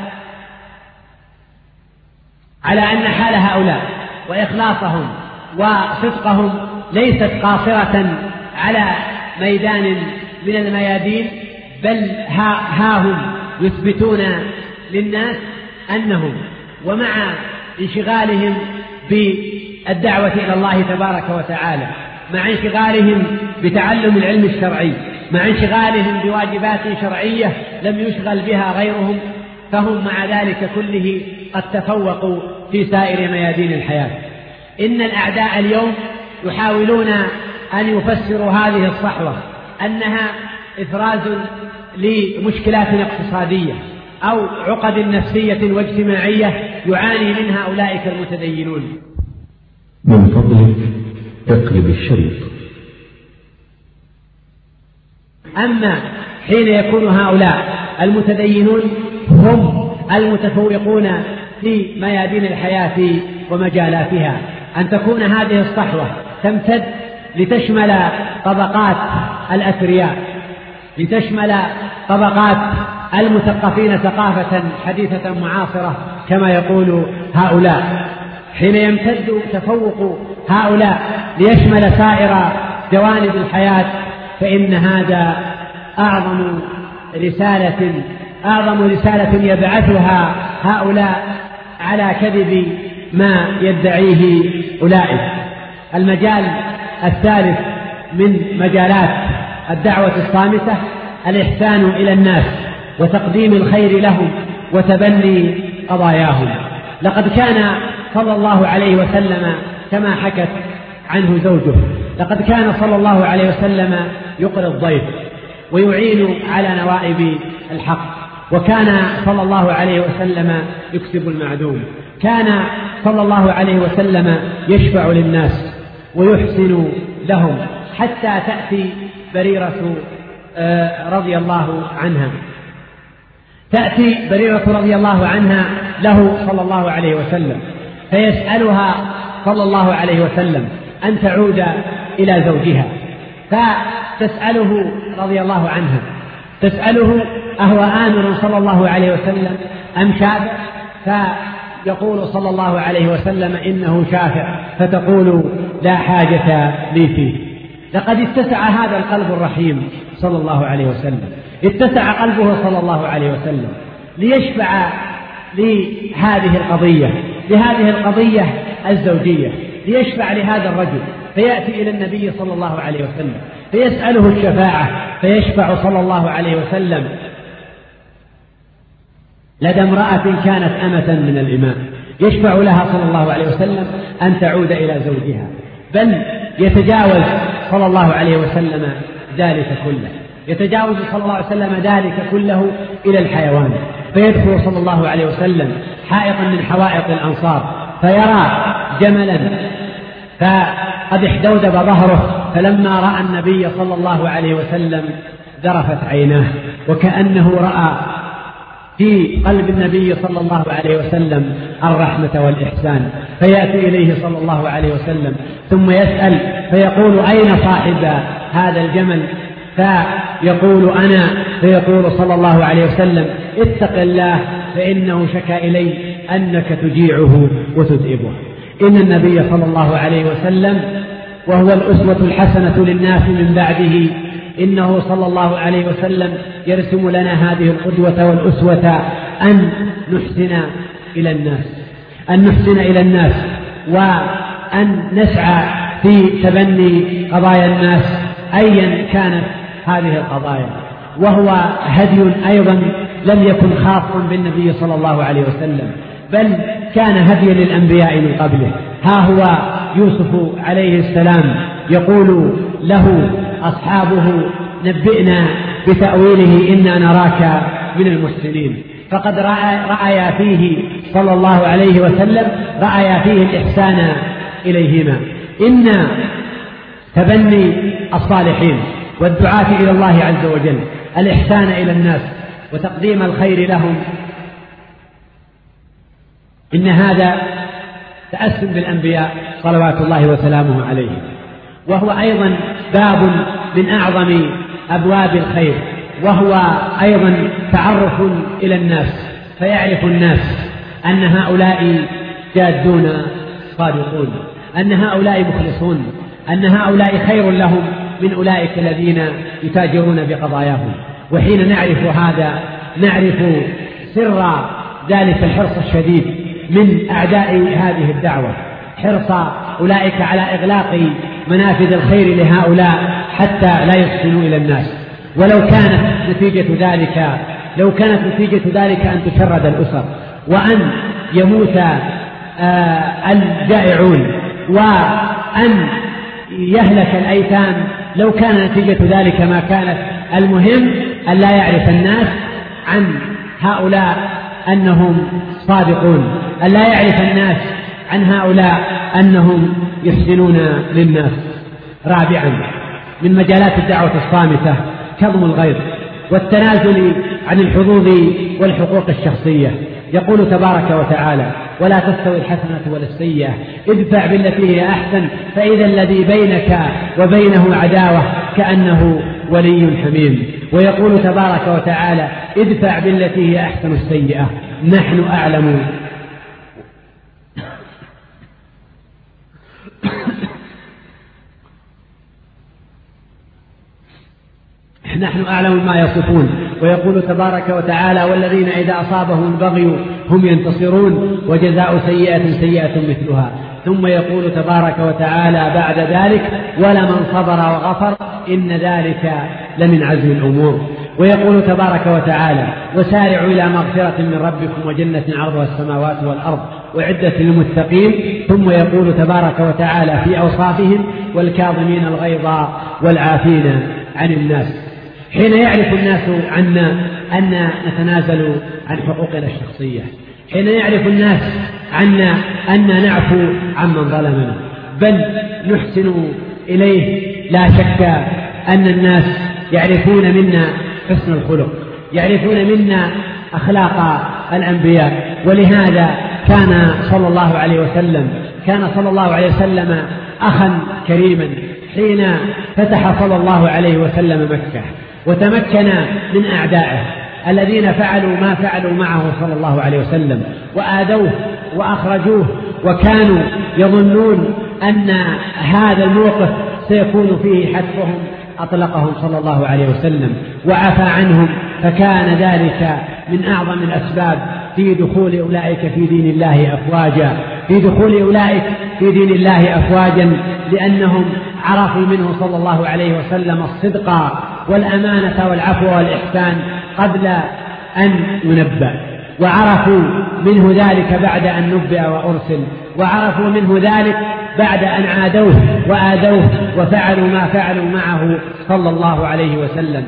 على أن حال هؤلاء وإخلاصهم وصدقهم ليست قاصرة على ميدان من الميادين، بل ها هم يثبتون للناس أنهم ومع انشغالهم بالدعوة إلى الله تبارك وتعالى، مع انشغالهم بتعلم العلم الشرعي، مع انشغالهم بواجبات شرعية لم يشغل بها غيرهم، فهم مع ذلك كله قد تفوقوا في سائر ميادين الحياة. إن الأعداء اليوم يحاولون أن يفسروا هذه الصحوة أنها إفراز لمشكلات اقتصادية أو عقد نفسية واجتماعية يعاني منها أولئك المتدينون. من فضلك اقلب الشريط. أما حين يكون هؤلاء المتدينون هم المتفوقون في ميادين الحياة ومجالاتها، أن تكون هذه الصحوة تمتد لتشمل طبقات الأثرياء، لتشمل طبقات المثقفين ثقافة حديثة معاصرة كما يقول هؤلاء. حين يمتد تفوق هؤلاء ليشمل سائر جوانب الحياة فإن هذا أعظم رسالة أعظم رسالة يبعثها هؤلاء على كذب ما يدعيه أولئك. المجال الثالث من مجالات الدعوة الصامتة الإحسان إلى الناس وتقديم الخير لهم وتبني قضاياهم. لقد كان صلى الله عليه وسلم كما حكت عنه زوجه، لقد كان صلى الله عليه وسلم يقري الضيف ويعين على نوائب الحق، وكان صلى الله عليه وسلم يكسب المعدوم، كان صلى الله عليه وسلم يشفع للناس ويحسن لهم، حتى تأتي بريرة رضي الله عنها تأتي بريرة رضي الله عنها له صلى الله عليه وسلم فيسألها صلى الله عليه وسلم أن تعود إلى زوجها، فتسأله رضي الله عنها تسأله أهو آمر صلى الله عليه وسلم أم شافع؟ فيقول صلى الله عليه وسلم إنه شافع، فتقول لا حاجة لي فيه. لقد اتسع هذا القلب الرحيم صلى الله عليه وسلم، اتسع قلبه صلى الله عليه وسلم ليشفع لهذه القضية لهذه القضية الزوجية، ليشفع لهذا الرجل، فيأتي إلى النبي صلى الله عليه وسلم فيسأله الشفاعة، فيشفع صلى الله عليه وسلم لدى امرأة كانت أمة من الإماء، يشفع لها صلى الله عليه وسلم أن تعود إلى زوجها، بل يتجاوز صلى الله عليه وسلم ذلك كله يتجاوز صلى الله عليه وسلم ذلك كله إلى الحيوان، فيدخل صلى الله عليه وسلم حائطا من حوائط الأنصار فيرى جملا فقد احدودب ظهره، فلما رأى النبي صلى الله عليه وسلم ذرفت عيناه، وكأنه رأى في قلب النبي صلى الله عليه وسلم الرحمة والإحسان، فيأتي إليه صلى الله عليه وسلم ثم يسأل فيقول أين صاحب هذا الجمل؟ فيقول أنا، فيقول صلى الله عليه وسلم اتق الله فإنه شكا إلي أنك تجيعه وتذئبه. إن النبي صلى الله عليه وسلم وهو الأسوة الحسنة للناس من بعده، إنه صلى الله عليه وسلم يرسم لنا هذه القدوة والأسوة أن نحسن إلى الناس أن نحسن إلى الناس وأن نسعى في تبني قضايا الناس أيا كانت هذه القضايا. وهو هدي أيضا لم يكن خاصا بالنبي صلى الله عليه وسلم، بل كان هديا للأنبياء من قبله. ها هو يوسف عليه السلام يقول له أصحابه نبئنا بتأويله إنا نراك من المحسنين، فقد رأى فيه صلى الله عليه وسلم رأى فيه الإحسان إليهما. إن تبني الصالحين والدعاة إلى الله عز وجل الإحسان إلى الناس وتقديم الخير لهم، إن هذا تأسم بالأنبياء صلوات الله وسلامه عليهم، وهو أيضا باب من أعظم أبواب الخير، وهو أيضا تعرف إلى الناس، فيعرف الناس أن هؤلاء جادون صادقون، أن هؤلاء مخلصون، أن هؤلاء خير لهم من أولئك الذين يتاجرون بقضاياهم. وحين نعرف هذا نعرف سر ذلك الحرص الشديد من أعداء هذه الدعوة، حرص أولئك على إغلاق منافذ الخير لهؤلاء حتى لا يصلوا إلى الناس. ولو كانت نتيجة ذلك لو كانت نتيجة ذلك أن تشرد الأسر وأن يموت آه الجائعون وأن يهلك الأيتام، لو كان نتيجة ذلك ما كانت. المهم أن لا يعرف الناس عن هؤلاء أنهم صادقون، أن لا يعرف الناس عن هؤلاء أنهم يحسنون للناس. رابعا من مجالات الدعوة الصامتة كظم الغيظ والتنازل عن الحظوظ والحقوق الشخصية. يقول تبارك وتعالى: ولا تستوي الحسنة ولا السيئة ادفع بالتي هي أحسن فإذا الذي بينك وبينه عداوة كأنه ولي حميم. ويقول تبارك وتعالى: ادفع بالتي هي أحسن السيئة نحن أعلم نحن أعلم ما يصفون. ويقول تبارك وتعالى: والذين إذا أصابهم البغي هم ينتصرون وجزاء سيئة سيئة مثلها. ثم يقول تبارك وتعالى بعد ذلك: ولمن صبر وغفر إن ذلك لمن عزم الأمور. ويقول تبارك وتعالى: وسارعوا إلى مغفرة من ربكم وجنة عرضها السماوات والأرض وعدة للمتقين. ثم يقول تبارك وتعالى في أوصافهم: والكاظمين الغيظ والعافين عن الناس. حين يعرف الناس عنا أن نتنازل عن حقوقنا الشخصية، حين يعرف الناس عنا أن نعفو عمن ظلمنا بل نحسن إليه، لا شك أن الناس يعرفون منا حسن الخلق، يعرفون منا أخلاق الأنبياء. ولهذا كان صلى الله عليه وسلم كان صلى الله عليه وسلم أخا كريما حين فتح صلى الله عليه وسلم مكة وتمكن من أعدائه الذين فعلوا ما فعلوا معه صلى الله عليه وسلم وآذوه وأخرجوه، وكانوا يظنون أن هذا الموقف سيكون فيه حتفهم، أطلقهم صلى الله عليه وسلم وعفى عنهم. فكان ذلك من أعظم الأسباب في دخول أولئك في دين الله أفواجا في دخول أولئك في دين الله أفواجا لأنهم عرفوا منه صلى الله عليه وسلم الصدق والأمانة والعفو والإحسان قبل أن ينبأ، وعرفوا منه ذلك بعد أن نبأ وأرسل، وعرفوا منه ذلك بعد أن عادوه وآذوه وفعلوا ما فعلوا معه صلى الله عليه وسلم.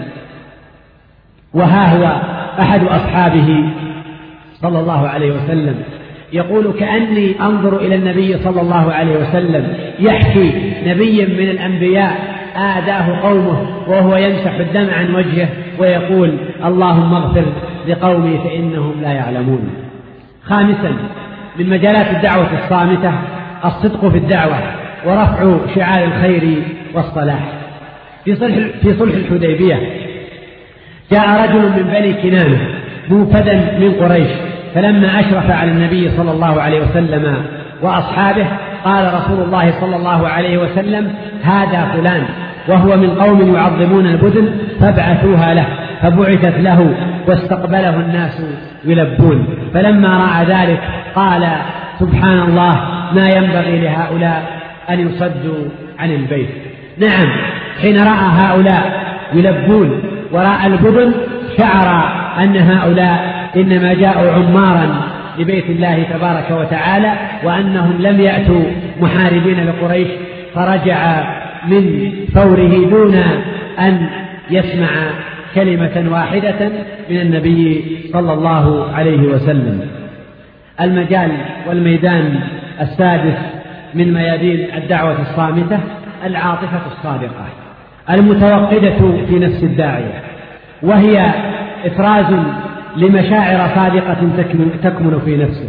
وها هو أحد أصحابه صلى الله عليه وسلم يقول: كأني أنظر إلى النبي صلى الله عليه وسلم يحكي نبي من الأنبياء آذاه قومه وهو يمسح الدم عن وجهه ويقول: اللهم اغفر لقومي فإنهم لا يعلمون. خامسا، من مجالات الدعوة الصامتة الصدق في الدعوة ورفع شعار الخير والصلاح. في صلح, في صلح الحديبية جاء رجل من بني كنانة موفدا من قريش، فلما أشرف على النبي صلى الله عليه وسلم وأصحابه قال رسول الله صلى الله عليه وسلم: هذا فلان وهو من قوم يعظمون البدن فابعثوها له. فبعثت له واستقبله الناس يلبون. فلما رأى ذلك قال: سبحان الله، ما ينبغي لهؤلاء أن يصدوا عن البيت. نعم، حين رأى هؤلاء يلبون وراء البدن شعر أن هؤلاء إنما جاءوا عمارا لبيت الله تبارك وتعالى، وأنهم لم يأتوا محاربين لقريش، فرجع من فوره دون أن يسمع كلمة واحدة من النبي صلى الله عليه وسلم. المجال والميدان السادس من ميادين الدعوة الصامتة العاطفة الصادقة المتوقدة في نفس الداعية، وهي إفراز لمشاعر صادقة تكمن في نفسه،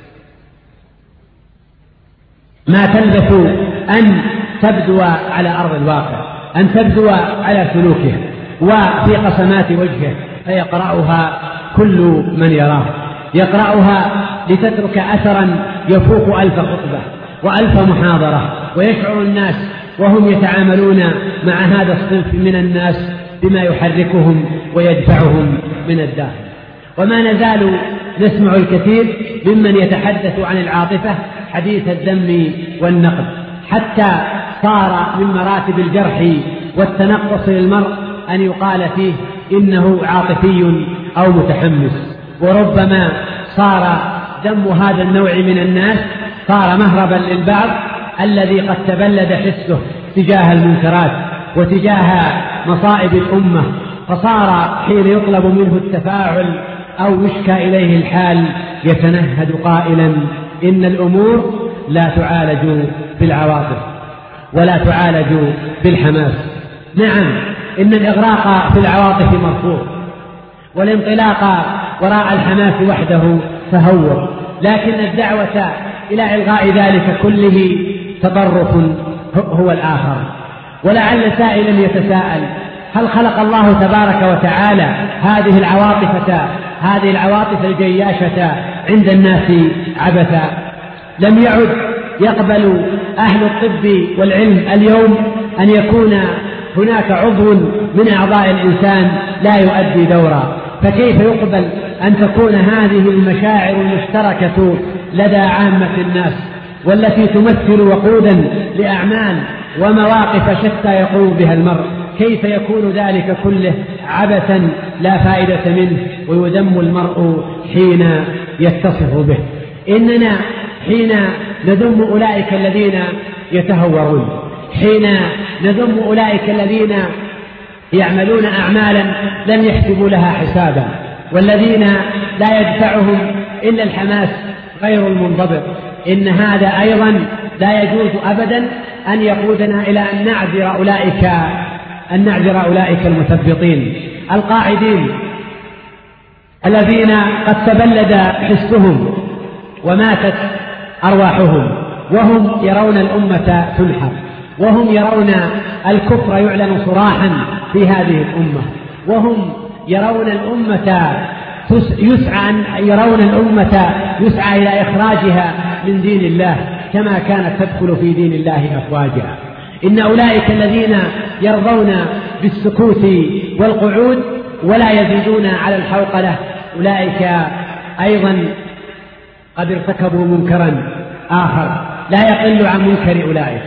ما تلبث أن تبدو على أرض الواقع، أن تبدو على سلوكه وفي قسمات وجهه، فيقرأها كل من يراه، يقرأها لتترك أثرا يفوق ألف خطبة وألف محاضرة، ويشعر الناس وهم يتعاملون مع هذا الصنف من الناس بما يحركهم ويدفعهم من الداخل. وما نزال نسمع الكثير ممن يتحدث عن العاطفة حديث الذم والنقد، حتى صار من مراتب الجرح والتنقص للمرء أن يقال فيه إنه عاطفي أو متحمس. وربما صار ذم هذا النوع من الناس صار مهربا للبعض الذي قد تبلد حسه تجاه المنكرات وتجاه مصائب الأمة، فصار حين يطلب منه التفاعل أو يشكى إليه الحال يتنهد قائلا: إن الأمور لا تعالج بالعواطف ولا تعالج بالحماس. نعم، إن الإغراق في العواطف مرفوض، والانطلاق وراء الحماس وحده تهور، لكن الدعوة إلى إلغاء ذلك كله تطرف هو الآخر. ولعل سائلا يتساءل: هل خلق الله تبارك وتعالى هذه العواطف هذه العواطف الجياشة عند الناس عبثا؟ لم يعد يقبل أهل الطب والعلم اليوم أن يكون هناك عضو من أعضاء الإنسان لا يؤدي دورا، فكيف يقبل أن تكون هذه المشاعر المشتركة لدى عامة الناس والتي تمثل وقودا لأعمال ومواقف شتى يقوم بها المرء، كيف يكون ذلك كله عبثا لا فائدة منه ويذم المرء حين يتصف به؟ إننا حين نذم أولئك الذين يتهورون، حين نذم أولئك الذين يعملون أعمالا لم يحسبوا لها حسابا، والذين لا يدفعهم إلا الحماس غير المنضبط، إن هذا أيضا لا يجوز أبدا أن يقودنا إلى أن نعذر أولئك أن نعذر أولئك المثبطين القاعدين الذين قد تبلد حسهم وماتت أرواحهم، وهم يرون الأمة تنحر، وهم يرون الكفر يعلن صراحا في هذه الأمة، وهم يرون الأمة يسعى يرون الأمة يسعى إلى إخراجها من دين الله كما كانت تدخل في دين الله أفواجها. إن أولئك الذين يرضون بالسكوت والقعود ولا يزيدون على الحوقلة أولئك أيضا قد ارتكبوا منكرا آخر لا يقل عن منكر أولئك،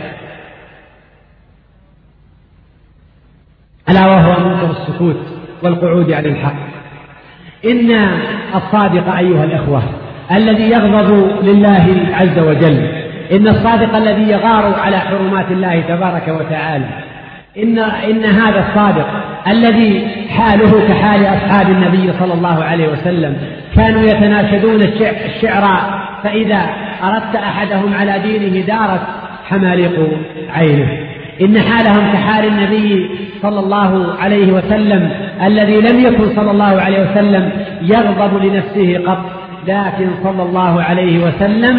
ألا وهو منكر السكوت والقعود عن الحق. إن الصادق أيها الإخوة الذي يغضب لله عز وجل، إن الصادق الذي يغار على حرمات الله تبارك وتعالى، إن, إن هذا الصادق الذي حاله كحال أصحاب النبي صلى الله عليه وسلم، كانوا يتناشدون الشعر فإذا أردت أحدهم على دينه دارت حمالق عينه. إن حالهم كحال النبي صلى الله عليه وسلم الذي لم يكن صلى الله عليه وسلم يغضب لنفسه قط، لكن صلى الله عليه وسلم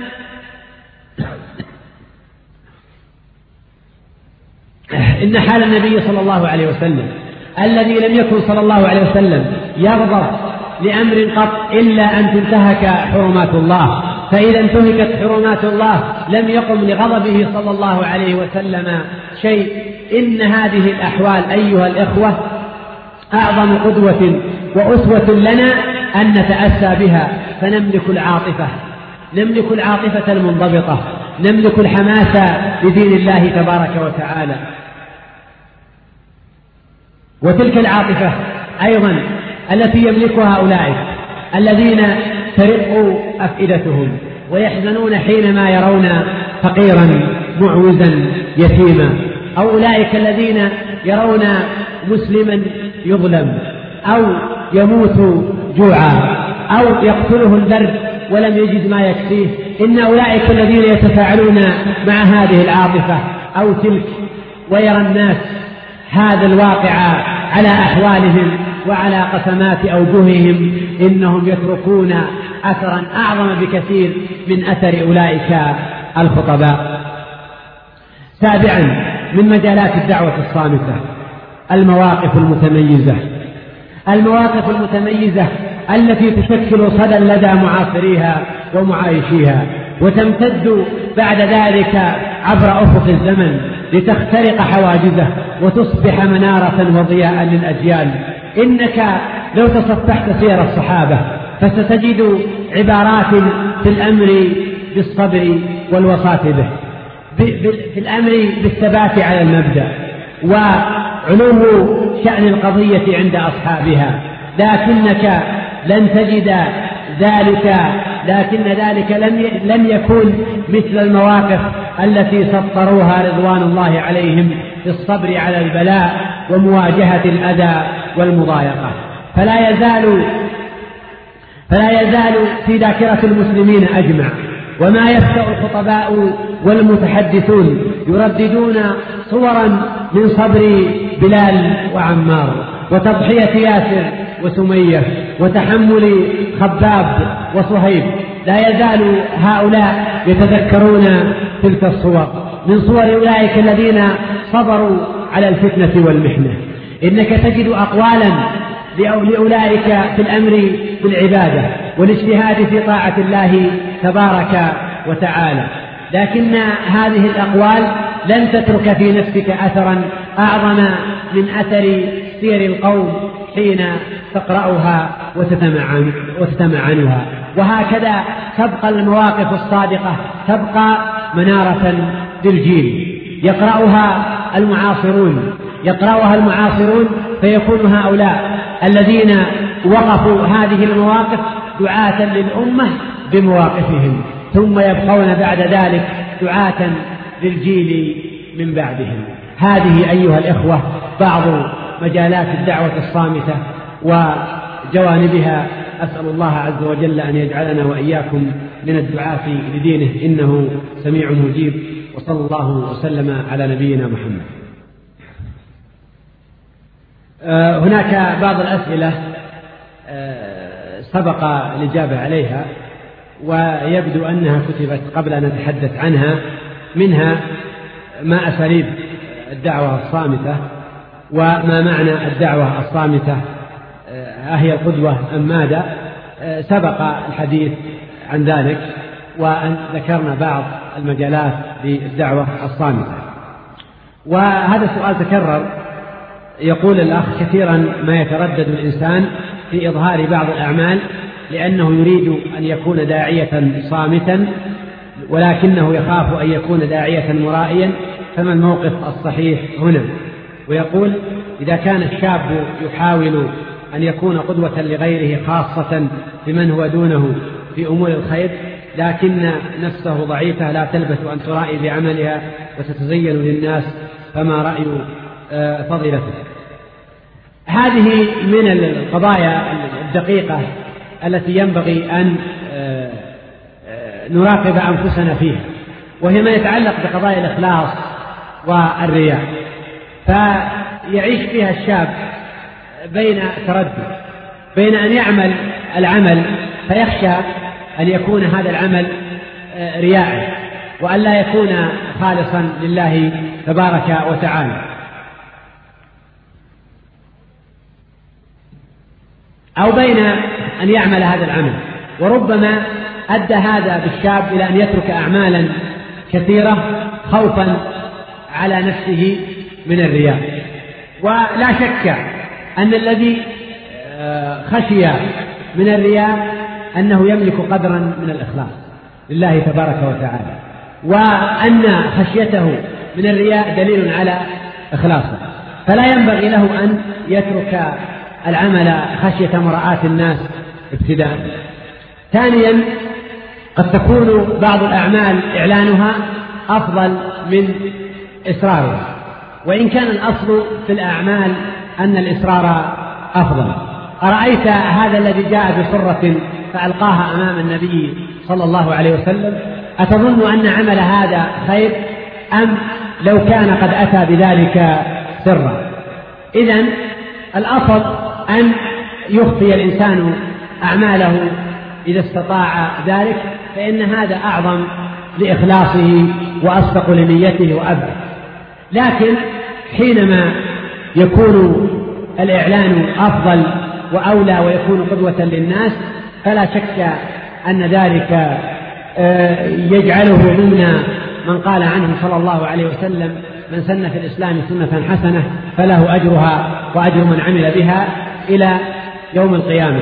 إن حال النبي صلى الله عليه وسلم الذي لم يكن صلى الله عليه وسلم يغضب لأمر قط إلا أن تنتهك حرمات الله، فإذا انتهكت حرمات الله لم يقم لغضبه صلى الله عليه وسلم شيء. إن هذه الأحوال أيها الإخوة أعظم قدوة وأسوة لنا أن نتأسى بها، فنملك العاطفة نملك العاطفة المنضبطة، نملك الحماس لدين الله تبارك وتعالى. وتلك العاطفة أيضا التي يملكها أولئك الذين ترق أفئدتهم ويحزنون حينما يرون فقيرا معوزا يتيما، أو أولئك الذين يرون مسلما يظلم أو يموت جوعا أو يقتله البرد ولم يجد ما يكفيه. إن أولئك الذين يتفاعلون مع هذه العاطفة أو تلك ويرى الناس هذا الواقع على أحوالهم وعلى قسمات أوجههم، إنهم يتركون أثرا أعظم بكثير من أثر أولئك الخطباء. سابعا من مجالات الدعوة الصامتة المواقف المتميزة المواقف المتميزة التي تشكل صدى لدى معاصريها ومعايشيها، وتمتد بعد ذلك عبر أفق الزمن لتخترق حواجزه وتصبح منارة وضياء للأجيال. إنك لو تصفحت سير الصحابة فستجد عبارات في الأمر بالصبر والوصاة به، في الأمر بالثبات على المبدأ وعلو شأن القضية عند أصحابها، لكنك لن تجد ذلك لكن ذلك لم يكن مثل المواقف التي سطروها رضوان الله عليهم في الصبر على البلاء ومواجهة الأذى والمضايقة. فلا يزال فلا يزال في ذاكرة المسلمين أجمع، وما يفتأ الخطباء والمتحدثون يرددون صورا من صبر بلال وعمار، وتضحية ياسر وسمية، وتحمل خباب وصهيب. لا يزال هؤلاء يتذكرون تلك الصور من صور أولئك الذين صبروا على الفتنة والمحنة. إنك تجد أقوالا لأولئك في الأمر بالعبادة والاجتهاد في طاعة الله تبارك وتعالى، لكن هذه الأقوال لن تترك في نفسك أثرا أعظم من أثر سير القوم حين تقرأها وتتمعن وتتمعنها. وهكذا تبقى المواقف الصادقة تبقى منارة للجيل يقرأها المعاصرون يقرأها المعاصرون فيكون هؤلاء الذين وقفوا هذه المواقف دعاة للأمة بمواقفهم، ثم يبقون بعد ذلك دعاة للجيل من بعدهم. هذه أيها الإخوة بعض مجالات الدعوة الصامتة وجوانبها. أسأل الله عز وجل أن يجعلنا وإياكم من الدعاة لدينه، إنه سميع مجيب. وصلى الله وسلم على نبينا محمد. هناك بعض الأسئلة سبق الإجابة عليها، ويبدو أنها كتبت قبل أن نتحدث عنها. منها ما أساليب الدعوة الصامتة، وما معنى الدعوة الصامتة، أهي القدوة أم ماذا؟ سبق الحديث عن ذلك، وأن ذكرنا بعض المجالات للدعوة الصامتة. وهذا السؤال تكرر. يقول الأخ: كثيرا ما يتردد الإنسان في إظهار بعض الأعمال لأنه يريد أن يكون داعية صامتا، ولكنه يخاف أن يكون داعية مرائيا، فما الموقف الصحيح هنا؟ ويقول: إذا كان الشاب يحاول أن يكون قدوة لغيره خاصة بمن هو دونه في أمور الخير، لكن نفسه ضعيفة لا تلبث أن ترائي بعملها وتتزين للناس، فما رأي فضيلته؟ هذه من القضايا الدقيقة التي ينبغي أن نراقب أنفسنا فيها، وهي ما يتعلق بقضايا الإخلاص والرياء. فيعيش فيها الشاب بين تردد، بين أن يعمل العمل فيخشى أن يكون هذا العمل رياء وأن لا يكون خالصا لله تبارك وتعالى، أو بين أن يعمل هذا العمل. وربما أدى هذا بالشاب إلى أن يترك أعمالا كثيرة خوفا على نفسه من الرياء. ولا شك أن الذي خشي من الرياء أنه يملك قدرا من الإخلاص لله تبارك وتعالى، وأن خشيته من الرياء دليل على إخلاصه، فلا ينبغي له أن يترك العمل خشية مراءة الناس ابتداء. ثانيا، قد تكون بعض الأعمال إعلانها أفضل من إسرارها، وإن كان الأصل في الأعمال أن الإسرار أفضل. أرأيت هذا الذي جاء بصرة فألقاها أمام النبي صلى الله عليه وسلم، أتظن أن عمل هذا خير أم لو كان قد أتى بذلك سرا؟ إذن الأصل أن يخفي الإنسان أعماله إذا استطاع ذلك، فإن هذا أعظم لإخلاصه وأصدق لنيته وأبعد. لكن حينما يكون الإعلان أفضل وأولى ويكون قدوة للناس، فلا شك أن ذلك يجعله ضمن من قال عنه صلى الله عليه وسلم: من سن في الإسلام سنة حسنة فله أجرها وأجر من عمل بها إلى يوم القيامة.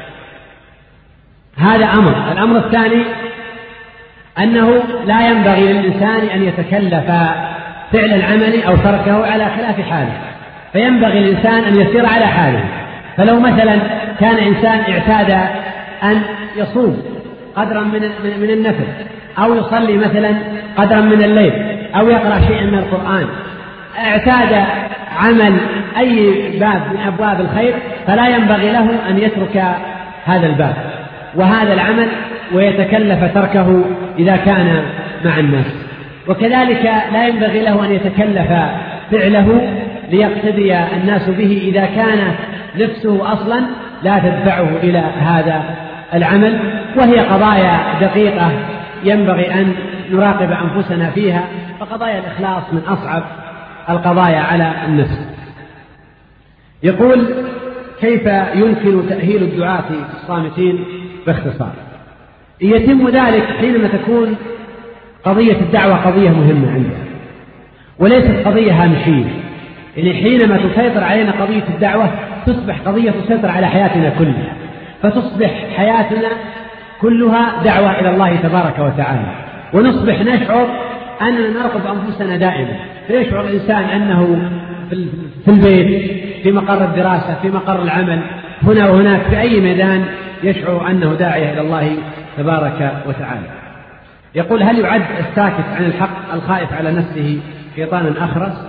هذا أمر. الأمر الثاني أنه لا ينبغي للإنسان أن يتكلف فعل العمل أو تركه على خلاف حاله، فينبغي الإنسان أن يسير على حاله. فلو مثلا كان إنسان اعتاد أن يصوم قدرا من من النفل، أو يصلي مثلا قدرا من الليل، أو يقرأ شيئا من القرآن، اعتاد عمل أي باب من أبواب الخير، فلا ينبغي له أن يترك هذا الباب وهذا العمل ويتكلف تركه إذا كان مع الناس. وكذلك لا ينبغي له أن يتكلف فعله ليقتدي الناس به إذا كان نفسه أصلا لا تدفعه إلى هذا العمل. وهي قضايا دقيقة ينبغي أن نراقب أنفسنا فيها، فقضايا الإخلاص من أصعب القضايا على النفس. يقول: كيف يمكن تأهيل الدعاة الصامتين؟ باختصار، يتم ذلك حينما تكون قضية الدعوة قضية مهمة عندنا وليست قضية هامشية. يعني حينما تسيطر علينا قضية الدعوة تصبح قضية تسيطر على حياتنا كلها، فتصبح حياتنا كلها دعوة إلى الله تبارك وتعالى، ونصبح نشعر أننا نراقب أنفسنا دائما. فيشعر الإنسان أنه في البيت، في مقر الدراسة، في مقر العمل، هنا وهناك، في أي ميدان يشعر أنه داعية إلى الله تبارك وتعالى. يقول: هل يعد الساكت عن الحق الخائف على نفسه شيطانا أخرس؟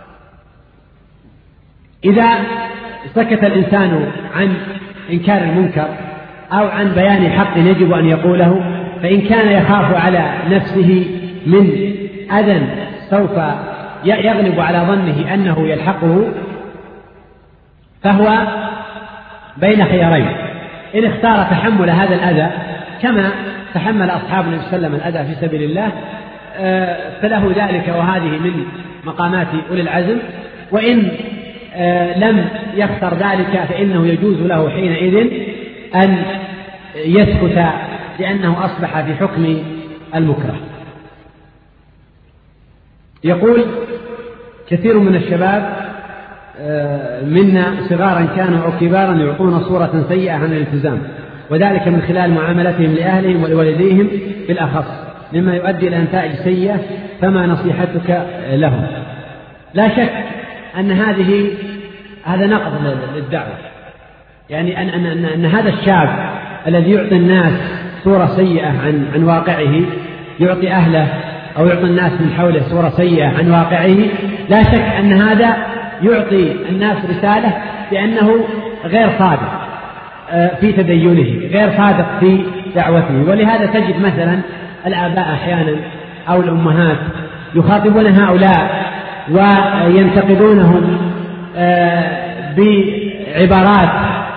إذا سكت الإنسان عن إنكار المنكر أو عن بيان حق يجب أن يقوله، فإن كان يخاف على نفسه من أذى سوف يغلب على ظنه أنه يلحقه، فهو بين خيارين: إن اختار تحمل هذا الأذى كما تحمل أصحاب النبي صلى الله عليه وسلم الأذى في سبيل الله فله ذلك، وهذه من مقامات أولي العزم. وإن لم يختر ذلك فإنه يجوز له حينئذ أن يسكت لأنه أصبح في حكم المكره. يقول: كثير من الشباب منا صغارا كانوا أو كبارا يعطون صورة سيئة عن الالتزام، وذلك من خلال معاملتهم لأهلهم ولوالديهم بالأخص، مما يؤدي إلى نتائج سيئة، فما نصيحتك لهم؟ لا شك أن هذه هذا نقض للدعوة، يعني أن, أن, أن, أن هذا الشاب الذي يعطي الناس صورة سيئة عن, عن واقعه، يعطي أهله أو يعطي الناس من حوله صورة سيئة عن واقعه، لا شك أن هذا يعطي الناس رسالة بأنه غير صادق في تدينه، غير صادق في دعوته. ولهذا تجد مثلا الآباء أحيانا أو الأمهات يخاطبون هؤلاء وينتقدونهم بعبارات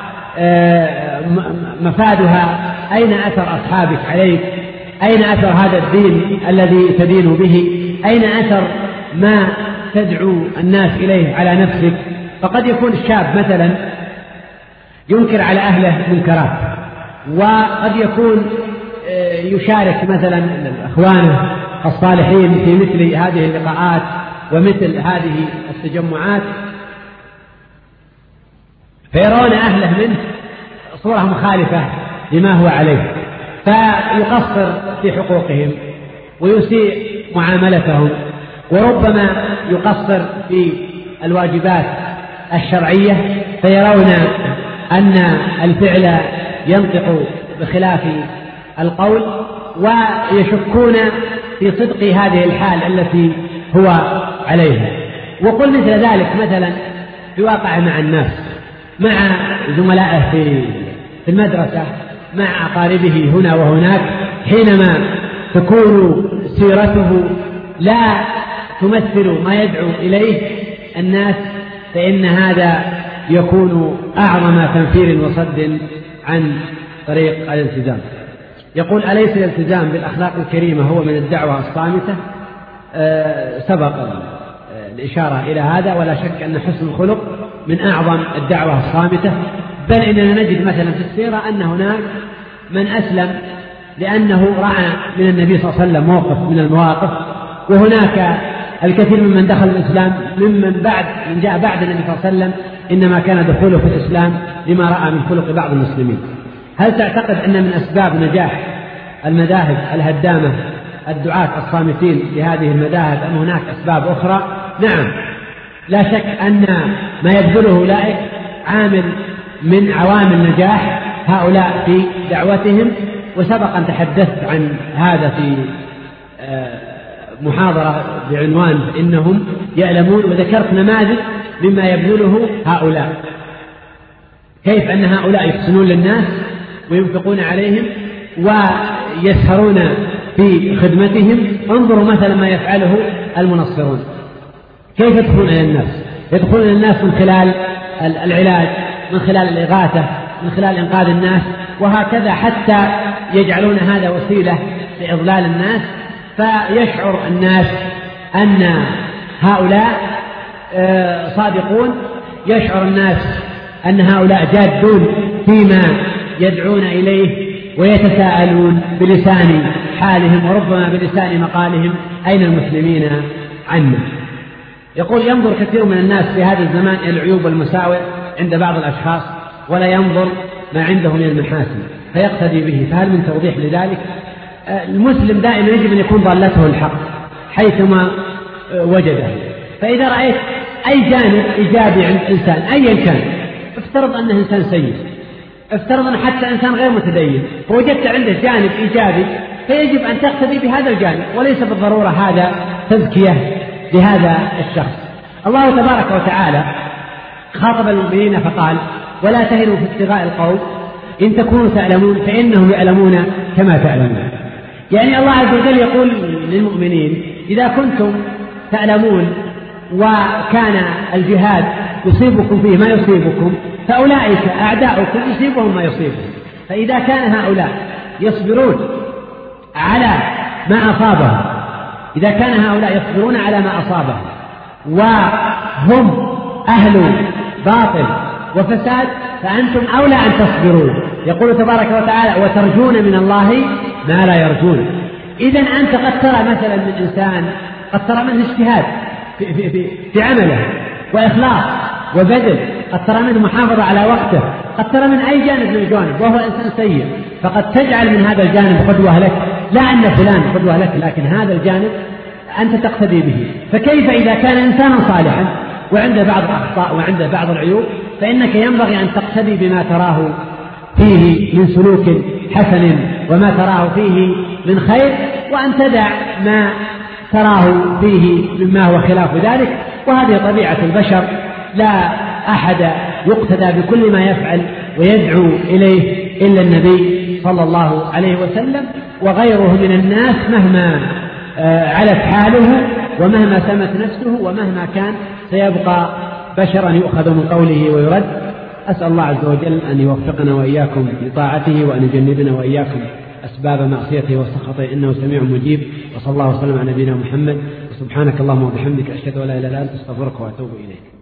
مفادها: أين أثر أصحابك عليك؟ أين أثر هذا الدين الذي تدين به؟ أين أثر ما تدعو الناس إليه على نفسك؟ فقد يكون الشاب مثلا ينكر على أهله منكرات، وقد يكون يشارك مثلا أخوانه الصالحين في مثل هذه اللقاءات ومثل هذه التجمعات، فيرون أهله منه صورة مخالفة لما هو عليه، فيقصر في حقوقهم ويسيء معاملتهم، وربما يقصر في الواجبات الشرعية، فيرون أن الفعل ينطق بخلاف القول، ويشكون في صدق هذه الحال التي هو عليها. وقل مثل ذلك مثلا في واقع مع الناس، مع زملائه في المدرسة، مع أقاربه هنا وهناك، حينما تكون سيرته لا تمثل ما يدعو إليه الناس، فإن هذا يكون أعظم تنفير وصد عن طريق الالتزام. يقول: أليس الالتزام بالأخلاق الكريمة هو من الدعوة الصامتة؟ أه سبق الإشارة إلى هذا، ولا شك أن حسن الخلق من أعظم الدعوة الصامتة، بل إننا نجد مثلا في السيرة أن هناك من أسلم لأنه رأى من النبي صلى الله عليه وسلم موقف من المواقف، وهناك الكثير ممن دخل الإسلام ممن بعد من جاء بعد النبي صلى الله عليه وسلم إنما كان دخوله في الإسلام لما رأى من خلق بعض المسلمين. هل تعتقد أن من أسباب نجاح المذاهب الهدامة الدعاة الصامتين لهذه المذاهب أم هناك أسباب أخرى؟ نعم، لا شك أن ما يبذله أولئك عامل من عوامل نجاح هؤلاء في دعوتهم، وسبق أن تحدثت عن هذا في محاضرة بعنوان إنهم يعلمون، وذكرت نماذج مما يبذله هؤلاء، كيف أن هؤلاء يحسنون للناس وينفقون عليهم ويسهرون في خدمتهم. انظروا مثلا ما يفعله المنصرون، كيف يدخلون إلى الناس يدخلون الناس من خلال العلاج، من خلال الإغاثة، من خلال إنقاذ الناس، وهكذا حتى يجعلون هذا وسيلة لإضلال الناس، فيشعر الناس أن هؤلاء صادقون، يشعر الناس أن هؤلاء جادون فيما يدعون إليه، ويتساءلون بلسان حالهم وربما بلسان مقالهم أين المسلمين عنا. يقول: ينظر كثير من الناس في هذا الزمان إلى العيوب والمساوئ عند بعض الأشخاص ولا ينظر ما عنده من المحاسن فيقتدي به، فهل من توضيح لذلك؟ المسلم دائما يجب أن يكون ضالته الحق حيثما وجده، فإذا رأيت أي جانب إيجابي عند إنسان أيا كان، افترض أنه إنسان سيء، افترض أنه حتى إنسان غير متدين، فوجدت عنده جانب إيجابي، فيجب أن تقتدي بهذا الجانب، وليس بالضرورة هذا تزكية لهذا الشخص. الله تبارك وتعالى خاطب المؤمنين فقال: ولا تهنوا في ابتغاء القوم إن تكونوا تعلمون فإنهم يعلمون كما تعلمون. يعني الله عز وجل يقول للمؤمنين: إذا كنتم تعلمون وكان الجهاد يصيبكم فيه ما يصيبكم، فأولئك أعداؤكم يصيبهم ما يصيبهم. فإذا كان هؤلاء يصبرون على ما أصابهم، إذا كان هؤلاء يصبرون على ما أصابهم وهم أهل باطل وفساد، فأنتم أولى أن تصبروا. يقول تبارك وتعالى: وترجون من الله ما لا يرجون. إذن أنت قد ترى مثلا من إنسان قد ترى منه اجتهاد في, في, في, في عمله وإخلاص وبذل، قد ترى منه محافظة على وقته، قد ترى من أي جانب من الجوانب وهو إنسان سيء، فقد تجعل من هذا الجانب قدوة لك، لا أن فلان قدوة لك، لكن هذا الجانب أنت تقتدي به. فكيف إذا كان إنسانا صالحا وعنده بعض الأخطاء وعنده بعض العيوب، فإنك ينبغي أن تقتدي بما تراه فيه من سلوك حسن وما تراه فيه من خير، وأن تدع ما تراه فيه مما هو خلاف ذلك. وهذه طبيعة البشر، لا أحد يقتدى بكل ما يفعل ويدعو إليه إلا النبي صلى الله عليه وسلم، وغيره من الناس مهما علت حاله ومهما سمت نفسه ومهما كان سيبقى بشرا يؤخذ من قوله ويرد. أسأل الله عز وجل أن يوفقنا وإياكم لطاعته، وأن يجنبنا وإياكم أسباب معصيته وسخطه، إنه سميع مجيب. وصلى الله وسلم على نبينا محمد، وسبحانك اللهم وبحمدك أشهد أن لا إله إلا أنت أستغفرك وأتوب إليك.